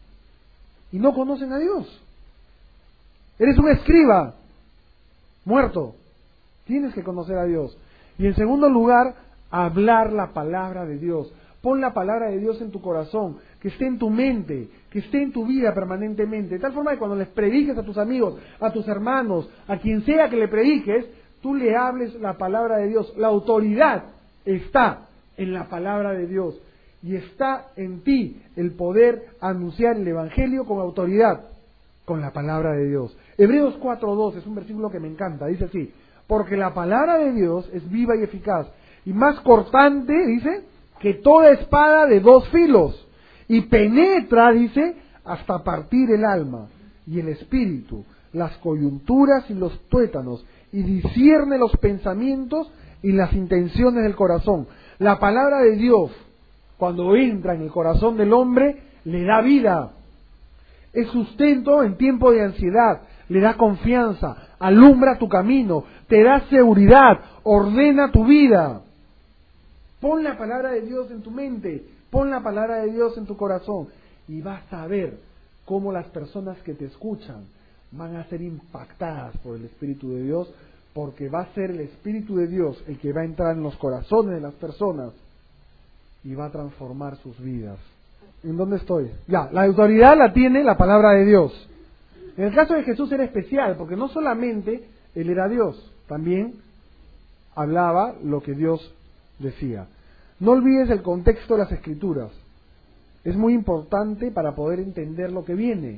y no conocen a Dios. Eres un escriba muerto, tienes que conocer a Dios. Y en segundo lugar, hablar la palabra de Dios. Pon la palabra de Dios en tu corazón, que esté en tu mente, que esté en tu vida permanentemente, de tal forma que cuando les prediques a tus amigos, a tus hermanos, a quien sea que le prediques, tú le hables la palabra de Dios. La autoridad está en la palabra de Dios, y está en ti el poder anunciar el Evangelio con autoridad. con la palabra de Dios. Hebreos cuatro dos es un versículo que me encanta, dice así: porque la palabra de Dios es viva y eficaz, y más cortante, dice, que toda espada de dos filos, y penetra, dice, hasta partir el alma y el espíritu, las coyunturas y los tuétanos, y discierne los pensamientos y las intenciones del corazón. La palabra de Dios, cuando entra en el corazón del hombre, le da vida. Es sustento en tiempo de ansiedad, le da confianza, alumbra tu camino, te da seguridad, ordena tu vida. Pon la palabra de Dios en tu mente, pon la palabra de Dios en tu corazón, y vas a ver cómo las personas que te escuchan van a ser impactadas por el Espíritu de Dios, porque va a ser el Espíritu de Dios el que va a entrar en los corazones de las personas y va a transformar sus vidas. ¿En dónde estoy? Ya, la autoridad la tiene la palabra de Dios. En el caso de Jesús era especial, porque no solamente Él era Dios, también hablaba lo que Dios decía. No olvides el contexto de las Escrituras. Es muy importante para poder entender lo que viene.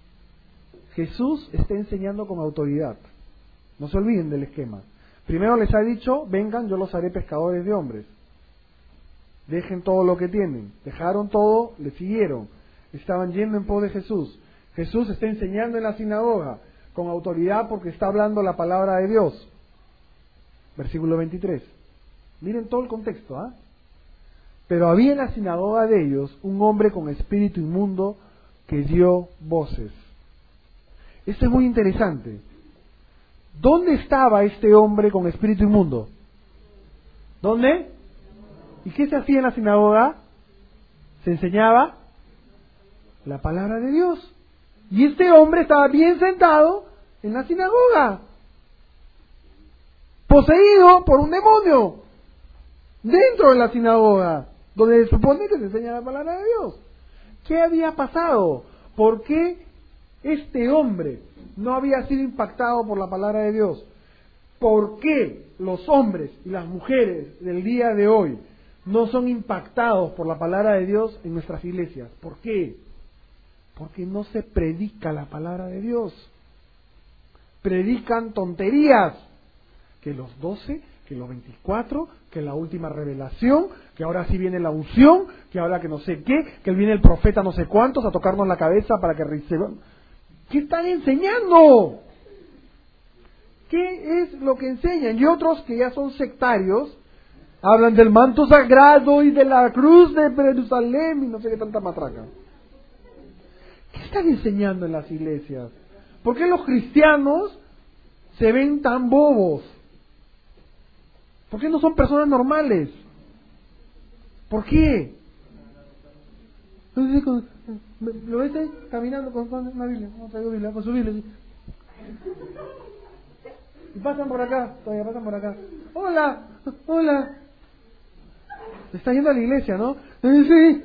Jesús está enseñando con autoridad. No se olviden del esquema. Primero les ha dicho: vengan, yo los haré pescadores de hombres. Dejen todo lo que tienen. Dejaron todo, le siguieron. Estaban yendo en pos de Jesús. Jesús está enseñando en la sinagoga con autoridad porque está hablando la palabra de Dios. Versículo veintitrés. Miren todo el contexto, ¿ah? ¿eh? Pero había en la sinagoga de ellos un hombre con espíritu inmundo que dio voces. Esto es muy interesante. ¿Dónde estaba este hombre con espíritu inmundo? ¿Dónde? ¿Y qué se hacía en la sinagoga? Se enseñaba la palabra de Dios. Y este hombre estaba bien sentado en la sinagoga, poseído por un demonio, dentro de la sinagoga, donde se supone que se enseña la palabra de Dios. ¿Qué había pasado? ¿Por qué este hombre no había sido impactado por la palabra de Dios? ¿Por qué los hombres y las mujeres del día de hoy no son impactados por la palabra de Dios en nuestras iglesias? ¿Por qué? Porque no se predica la palabra de Dios. Predican tonterías. Que los doce, que los veinticuatro, que la última revelación, que ahora sí viene la unción, que ahora que no sé qué, que viene el profeta no sé cuántos a tocarnos la cabeza para que reciban. ¿Qué están enseñando? ¿Qué es lo que enseñan? Y otros que ya son sectarios, hablan del manto sagrado y de la cruz de Jerusalén y no sé qué tanta matraca. ¿Qué están enseñando en las iglesias? ¿Por qué los cristianos se ven tan bobos? ¿Por qué no son personas normales? ¿Por qué? ¿Lo ves ahí caminando con una Biblia? No traigo Biblia, con su Biblia. ¿Sí? Y pasan por acá, todavía pasan por acá. Hola, hola. Está yendo a la iglesia, ¿no? Sí.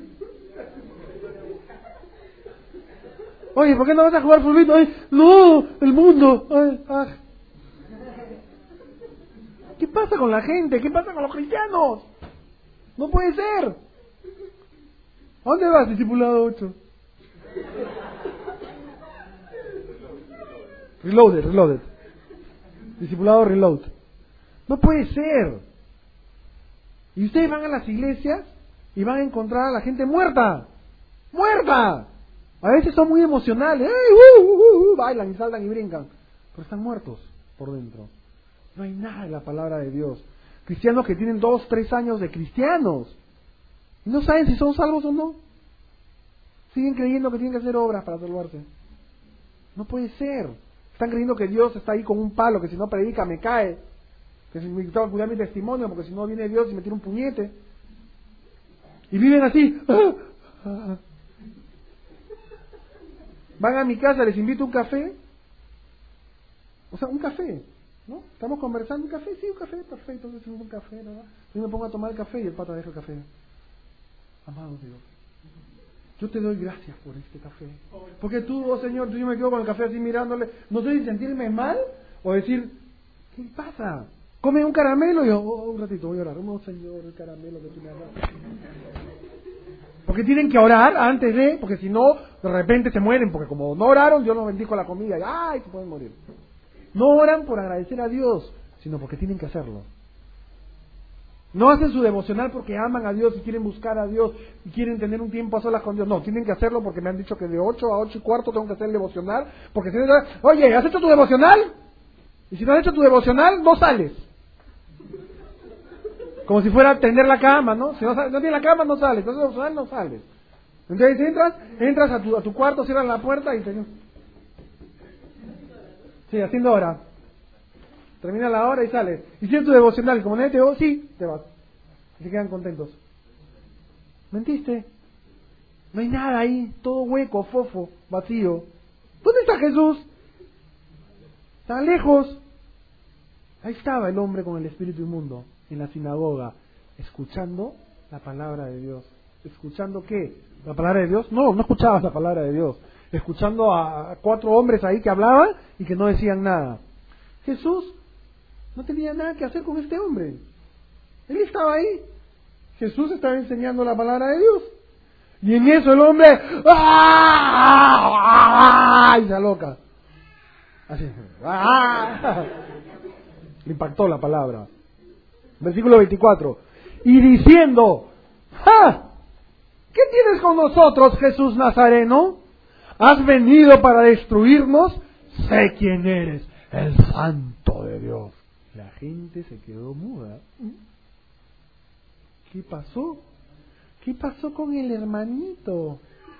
Oye, ¿por qué no vas a jugar fulbito? Ay, no, el mundo. Ay, ah. ¿Qué pasa con la gente? ¿Qué pasa con los cristianos? No puede ser. ¿A dónde vas, discipulado ocho? Reloaded, reloaded. Discipulado reload. No puede ser. Y ustedes van a las iglesias y van a encontrar a la gente muerta. ¡Muerta! A veces son muy emocionales. ¡Ay, uh, uh, uh! Bailan y saltan y brincan. Pero están muertos por dentro. No hay nada de la palabra de Dios. Cristianos que tienen dos, tres años de cristianos. Y no saben si son salvos o no. Siguen creyendo que tienen que hacer obras para salvarse. No puede ser. Están creyendo que Dios está ahí con un palo, que si no predica me cae. Que si me tengo que cuidar mi testimonio, porque si no viene Dios y me tira un puñete. Y viven así. Van a mi casa, les invito un café. O sea, un café, ¿no? Estamos conversando, un café, sí, un café, perfecto, entonces un café, ¿verdad? Yo me pongo a tomar el café y el pata deja el café. Amado Dios, yo te doy gracias por este café. Porque tú, oh Señor, tú yo me quedo con el café así mirándole. No sé si sentirme mal o decir, ¿qué pasa? Come un caramelo y yo, oh, un ratito voy a orar. Oh Señor, el caramelo que tú me has dado. Porque tienen que orar antes de, porque si no, de repente se mueren, porque como no oraron, Dios nos bendijo la comida y ¡ay! Se pueden morir. No oran por agradecer a Dios, sino porque tienen que hacerlo. No hacen su devocional porque aman a Dios y quieren buscar a Dios y quieren tener un tiempo a solas con Dios. No, tienen que hacerlo porque me han dicho que de ocho a ocho y cuarto tengo que hacer el devocional. Porque si no, oye, ¿has hecho tu devocional? Y si no has hecho tu devocional, no sales. Como si fuera a tender la cama, ¿no? Si no, no tienes la cama, no sales. Entonces, devocional, no sales. Entonces entras, entras a tu, a tu cuarto, cierras la puerta y te... Sí, haciendo hora. Termina la hora y sales. ¿Hiciste tu devocional? Como nadie te digo, sí, te vas. Y se quedan contentos. Mentiste. No hay nada ahí. Todo hueco, fofo, vacío. ¿Dónde está Jesús? Está lejos. Ahí estaba el hombre con el espíritu inmundo, en la sinagoga, escuchando la palabra de Dios. ¿Escuchando qué? ¿La palabra de Dios? No, no escuchabas la palabra de Dios. Escuchando a cuatro hombres ahí que hablaban y que no decían nada. Jesús no tenía nada que hacer con este hombre. Él estaba ahí. Jesús estaba enseñando la palabra de Dios. Y en eso el hombre ¡ah! Y se aloca. Así. ¡Ah! Le impactó la palabra. Versículo veinticuatro. Y diciendo, ¡ah! ¿Qué tienes con nosotros, Jesús Nazareno? ¿Has venido para destruirnos? Sé quién eres, el Santo de Dios. La gente se quedó muda. ¿Qué pasó? ¿Qué pasó con el hermanito?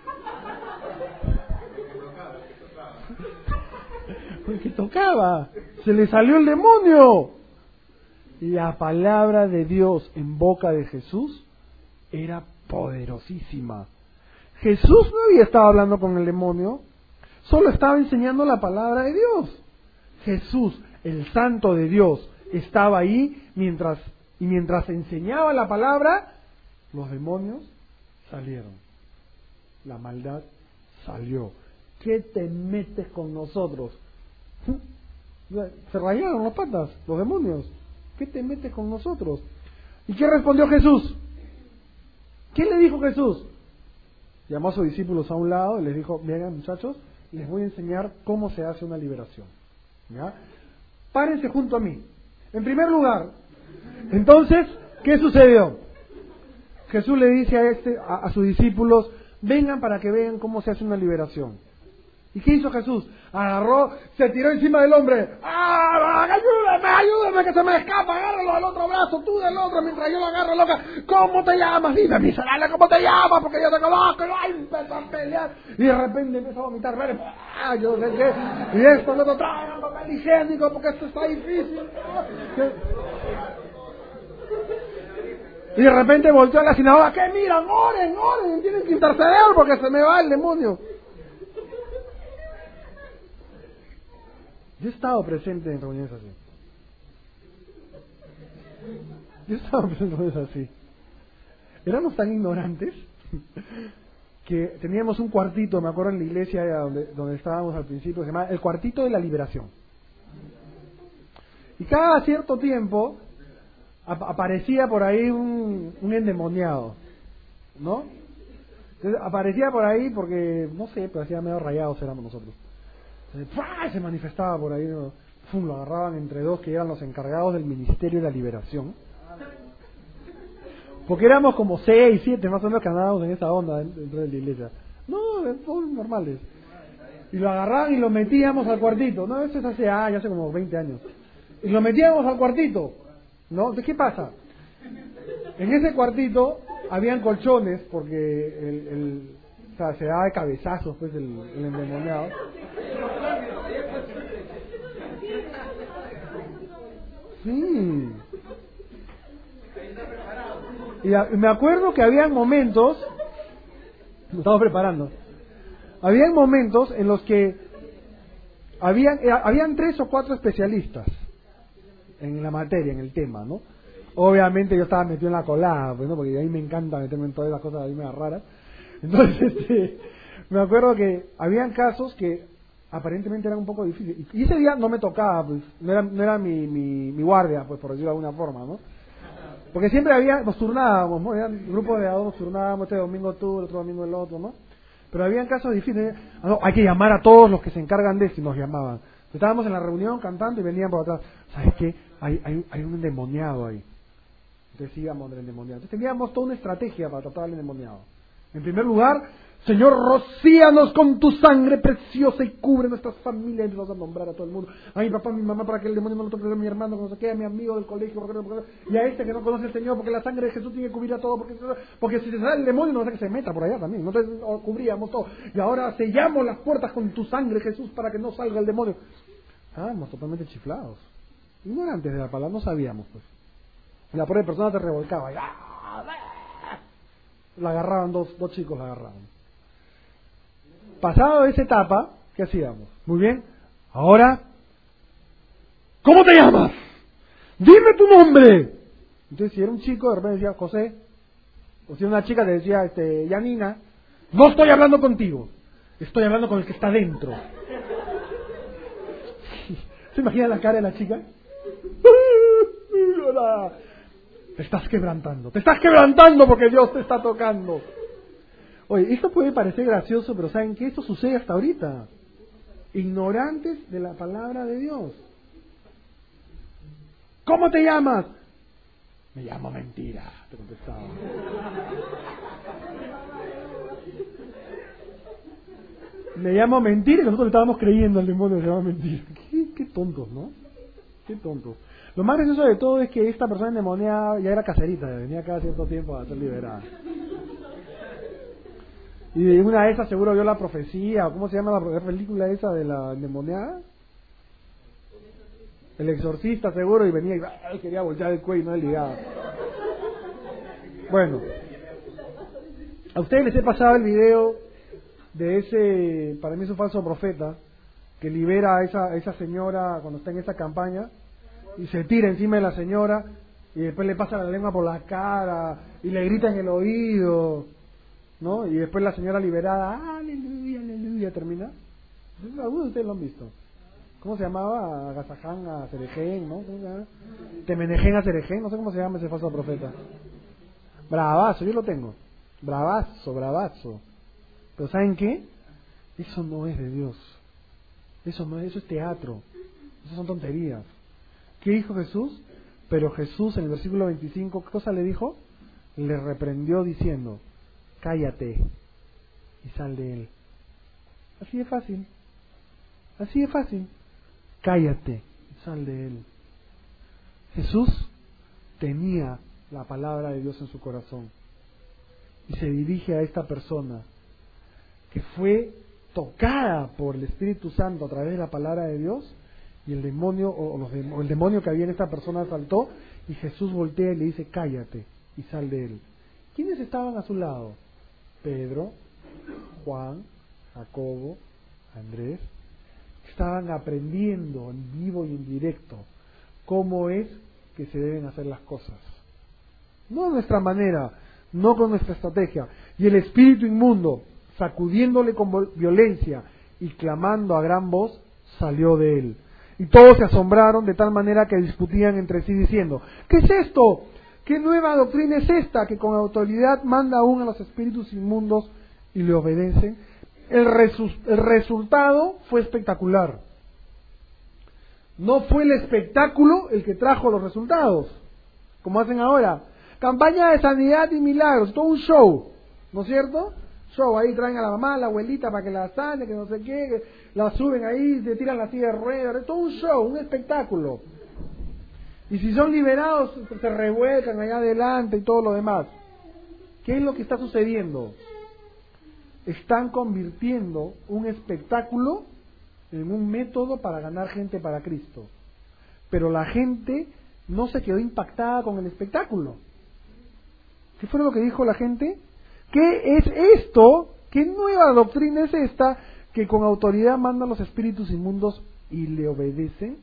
Porque tocaba. Se le salió el demonio. La palabra de Dios en boca de Jesús era poderosísima. Jesús no había estado hablando con el demonio, solo estaba enseñando la palabra de Dios. Jesús, el Santo de Dios, estaba ahí mientras y mientras enseñaba la palabra, los demonios salieron. La maldad salió. ¿Qué te metes con nosotros? Se rayaron las patas, los demonios. ¿Qué te metes con nosotros? ¿Y qué respondió Jesús? ¿Qué le dijo Jesús? Llamó a sus discípulos a un lado y les dijo, miren muchachos, les voy a enseñar cómo se hace una liberación. ¿Ya? Párense junto a mí. En primer lugar, entonces, ¿qué sucedió? Jesús le dice a, este, a, a sus discípulos, vengan para que vean cómo se hace una liberación. ¿Y qué hizo Jesús? Agarró, se tiró encima del hombre. ¡Ah! ¡Ayúdame, ayúdame, que se me escapa! Agárralo del otro brazo, tú del otro, mientras yo lo agarro, loca. ¿Cómo te llamas? Dime, miserable, ¿cómo te llamas? Porque yo te conozco. ¡Ay! Empezó a pelear. Y de repente empezó a vomitar. ¡Ah! Yo sé qué. Y esto, el otro, trae papel higiénico porque esto está difícil. Y de repente volteó a la sinagoga. ¿Qué miran? ¡Oren, oren! Tienen que interceder porque se me va el demonio. Yo he estado presente en reuniones así. Yo he estado presente en reuniones así. Éramos tan ignorantes que teníamos un cuartito, me acuerdo en la iglesia donde, donde estábamos al principio, se llama el cuartito de la liberación. Y cada cierto tiempo ap- aparecía por ahí un, un endemoniado, ¿no? Entonces aparecía por ahí porque, no sé, pero hacía medio rayados éramos nosotros. Se manifestaba por ahí, ¿no? Fum, lo agarraban entre dos que eran los encargados del Ministerio de la Liberación, porque éramos como seis, siete más o menos que andábamos en esa onda dentro de la iglesia. No, todos normales. Y lo agarraban y lo metíamos al cuartito. No, eso es hace, ah, ya hace como veinte años. Y lo metíamos al cuartito, ¿no? Entonces, ¿qué pasa? En ese cuartito habían colchones porque el, el o sea, se daba de cabezazos pues el, el endemoniado. Sí. Y, a, y me acuerdo que habían momentos, nos estamos preparando, habían momentos en los que habían, eh, habían tres o cuatro especialistas en la materia, en el tema, ¿no? Obviamente yo estaba metido en la colada, pues, ¿no? Porque a mí me encanta meterme en todas las cosas ahí medio raras. Entonces, este, me acuerdo que habían casos que aparentemente eran un poco difíciles. Y ese día no me tocaba, pues, no era, no era mi, mi, mi guardia, pues, por decirlo de alguna forma, ¿no? Porque siempre había, nos turnábamos, ¿no? Era un grupo de adultos, nos turnábamos, este domingo tú, el otro domingo el otro, ¿no? Pero habían casos difíciles. Ah, no, hay que llamar a todos los que se encargan de eso, y nos llamaban. Estábamos en la reunión cantando y venían por atrás. ¿Sabes qué? Hay, hay, hay un endemoniado ahí. Entonces íbamos del endemoniado. Entonces teníamos toda una estrategia para tratar al endemoniado. En primer lugar, Señor, rocíanos con tu sangre preciosa y cubre nuestras familias. Y nos vas a nombrar a todo el mundo. A mi papá, a mi mamá, para que el demonio no lo toque, a mi hermano, que no se quede, a mi amigo del colegio, porque, porque, y a este que no conoce al Señor, porque la sangre de Jesús tiene que cubrir a todo, porque, porque si se sale el demonio no sé que se meta por allá también. Entonces cubríamos todo. Y ahora sellamos las puertas con tu sangre, Jesús, para que no salga el demonio. Estábamos totalmente chiflados. Ignorantes de la palabra, no sabíamos, pues. Y la pobre persona se revolcaba. Y, ¡ah! La agarraban, dos, dos chicos la agarraban. Pasado esa etapa, ¿qué hacíamos? Muy bien, ahora, ¿cómo te llamas? Dime tu nombre. Entonces, si era un chico, de repente decía José, o si era una chica, te decía, este, Yanina, no estoy hablando contigo, estoy hablando con el que está dentro. ¿Se imagina la cara de la chica? Te estás quebrantando, te estás quebrantando porque Dios te está tocando. Oye, esto puede parecer gracioso, pero ¿saben qué? Esto sucede hasta ahorita. Ignorantes de la palabra de Dios. ¿Cómo te llamas? Me llamo Mentira, te contestaba. Me llamo Mentira y nosotros le estábamos creyendo al demonio que se llama Mentira. Qué, qué tontos, ¿no? Qué tontos. Lo más gracioso de todo es que esta persona endemoniada ya era caserita, venía cada cierto tiempo a ser liberada. Y de una de esas seguro vio la profecía, o ¿cómo se llama la película esa de la endemoniada? El exorcista seguro, y venía y ¡ay! Quería voltear el cuello y no le ligaba. Bueno, a ustedes les he pasado el video de ese, para mí es un falso profeta, que libera a esa, a esa señora cuando está en esa campaña, y se tira encima de la señora, y después le pasa la lengua por la cara, y le grita en el oído, ¿no? Y después la señora liberada, aleluya, aleluya, termina. Algunos de ustedes lo han visto. ¿Cómo se llamaba? Agasaján a Cerején, ¿no? Temenején a Cerején, no sé cómo se llama ese falso profeta. Bravazo, yo lo tengo. Bravazo, bravazo. Pero ¿saben qué? Eso no es de Dios. Eso no es, eso es teatro. Eso son tonterías. ¿Qué dijo Jesús? Pero Jesús en el versículo veinticinco, ¿qué cosa le dijo? Le reprendió diciendo, cállate y sal de él. Así de fácil. Así de fácil. Cállate y sal de él. Jesús tenía la palabra de Dios en su corazón y se dirige a esta persona que fue tocada por el Espíritu Santo a través de la palabra de Dios, y el demonio o, los, o el demonio que había en esta persona saltó, y Jesús voltea y le dice cállate y sal de él. ¿Quiénes estaban a su lado? Pedro, Juan, Jacobo, Andrés. Estaban aprendiendo en vivo y en directo cómo es que se deben hacer las cosas. No a nuestra manera, no con nuestra estrategia. Y el espíritu inmundo, sacudiéndole con violencia y clamando a gran voz, salió de él. Y todos se asombraron de tal manera que discutían entre sí diciendo, ¿qué es esto? ¿Qué nueva doctrina es esta que con autoridad manda aún a los espíritus inmundos y le obedecen? El, resu- el resultado fue espectacular. No fue el espectáculo el que trajo los resultados, como hacen ahora. Campaña de sanidad y milagros, todo un show, ¿no es cierto? Show, ahí traen a la mamá, a la abuelita para que la sane, que no sé qué, que la suben ahí, te tiran la silla de ruedas, todo un show, un espectáculo. Y si son liberados, se revuelcan allá adelante y todo lo demás. ¿Qué es lo que está sucediendo? Están convirtiendo un espectáculo en un método para ganar gente para Cristo. Pero la gente no se quedó impactada con el espectáculo. ¿Qué fue lo que dijo la gente? ¿Qué es esto? ¿Qué nueva doctrina es esta que con autoridad mandan los espíritus inmundos y le obedecen?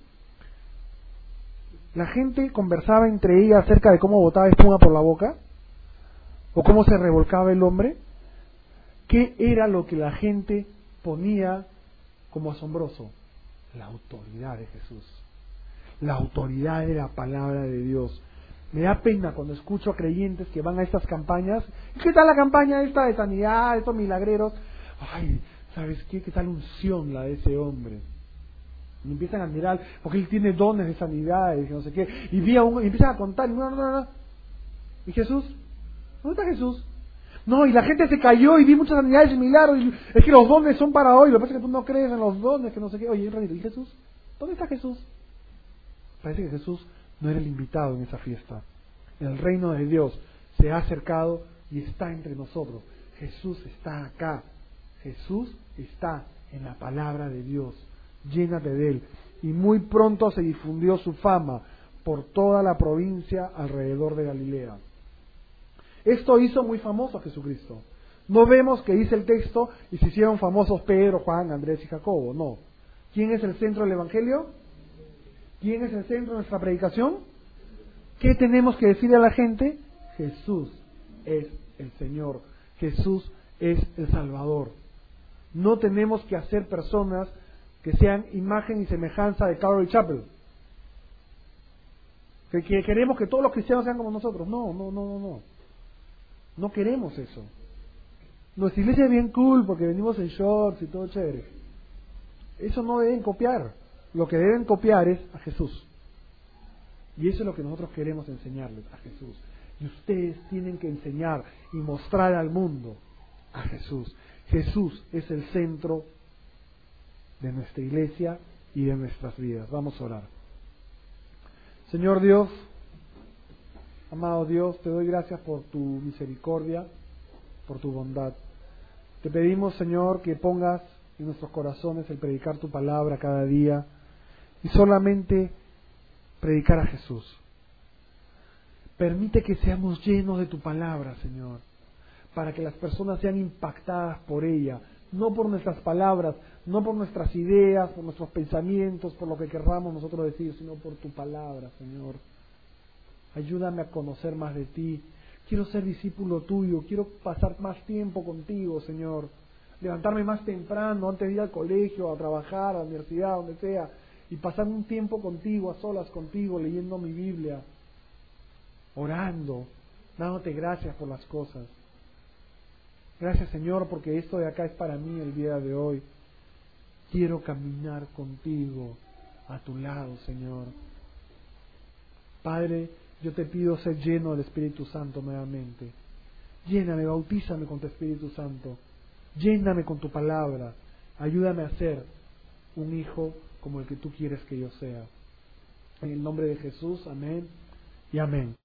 La gente conversaba entre ella acerca de cómo botaba espuma por la boca o cómo se revolcaba el hombre. ¿Qué era lo que la gente ponía como asombroso? La autoridad de Jesús, la autoridad de la palabra de Dios. Me da pena cuando escucho a creyentes que van a estas campañas. ¿Qué tal la campaña esta de sanidad, estos milagreros? Ay, ¿sabes qué? ¿Qué tal unción la de ese hombre? Y empiezan a mirar, porque él tiene dones de sanidad y no sé qué. Y, vi a un, y empiezan a contar, y no, no, no, no. ¿Y Jesús? ¿Dónde está Jesús? No, y la gente se cayó y vi muchas sanidades y milagros. Y es que los dones son para hoy. Lo que pasa es que tú no crees en los dones, que no sé qué. Oye, ¿y Jesús? ¿Dónde está Jesús? Parece que Jesús no era el invitado en esa fiesta. El reino de Dios se ha acercado y está entre nosotros. Jesús está acá. Jesús está en la palabra de Dios. Llénate de él. Y muy pronto se difundió su fama por toda la provincia alrededor de Galilea. Esto hizo muy famoso a Jesucristo. No vemos que dice el texto y se hicieron famosos Pedro, Juan, Andrés y Jacobo. No. ¿Quién es el centro del Evangelio? ¿Quién es el centro de nuestra predicación? ¿Qué tenemos que decirle a la gente? Jesús es el Señor. Jesús es el Salvador. No tenemos que hacer personas que sean imagen y semejanza de Calvary Chapel. Que, que queremos que todos los cristianos sean como nosotros. No, no, no, no, no. No queremos eso. Nuestra iglesia es bien cool porque venimos en shorts y todo chévere. Eso no deben copiar. Lo que deben copiar es a Jesús. Y eso es lo que nosotros queremos enseñarles, a Jesús. Y ustedes tienen que enseñar y mostrar al mundo a Jesús. Jesús es el centro de nuestra iglesia y de nuestras vidas. Vamos a orar. Señor Dios, amado Dios, te doy gracias por tu misericordia, por tu bondad. Te pedimos, Señor, que pongas en nuestros corazones el predicar tu palabra cada día y solamente predicar a Jesús. Permite que seamos llenos de tu palabra, Señor, para que las personas sean impactadas por ella, no por nuestras palabras, no por nuestras ideas, por nuestros pensamientos, por lo que querramos nosotros decir, sino por tu palabra, Señor. Ayúdame a conocer más de ti. Quiero ser discípulo tuyo, quiero pasar más tiempo contigo, Señor. Levantarme más temprano, antes de ir al colegio, a trabajar, a la universidad, donde sea, y pasar un tiempo contigo, a solas contigo, leyendo mi Biblia, orando, dándote gracias por las cosas. Gracias, Señor, porque esto de acá es para mí el día de hoy. Quiero caminar contigo a tu lado, Señor. Padre, yo te pido ser lleno del Espíritu Santo nuevamente. Lléname, bautízame con tu Espíritu Santo. Lléname con tu palabra. Ayúdame a ser un hijo como el que tú quieres que yo sea. En el nombre de Jesús, amén y amén.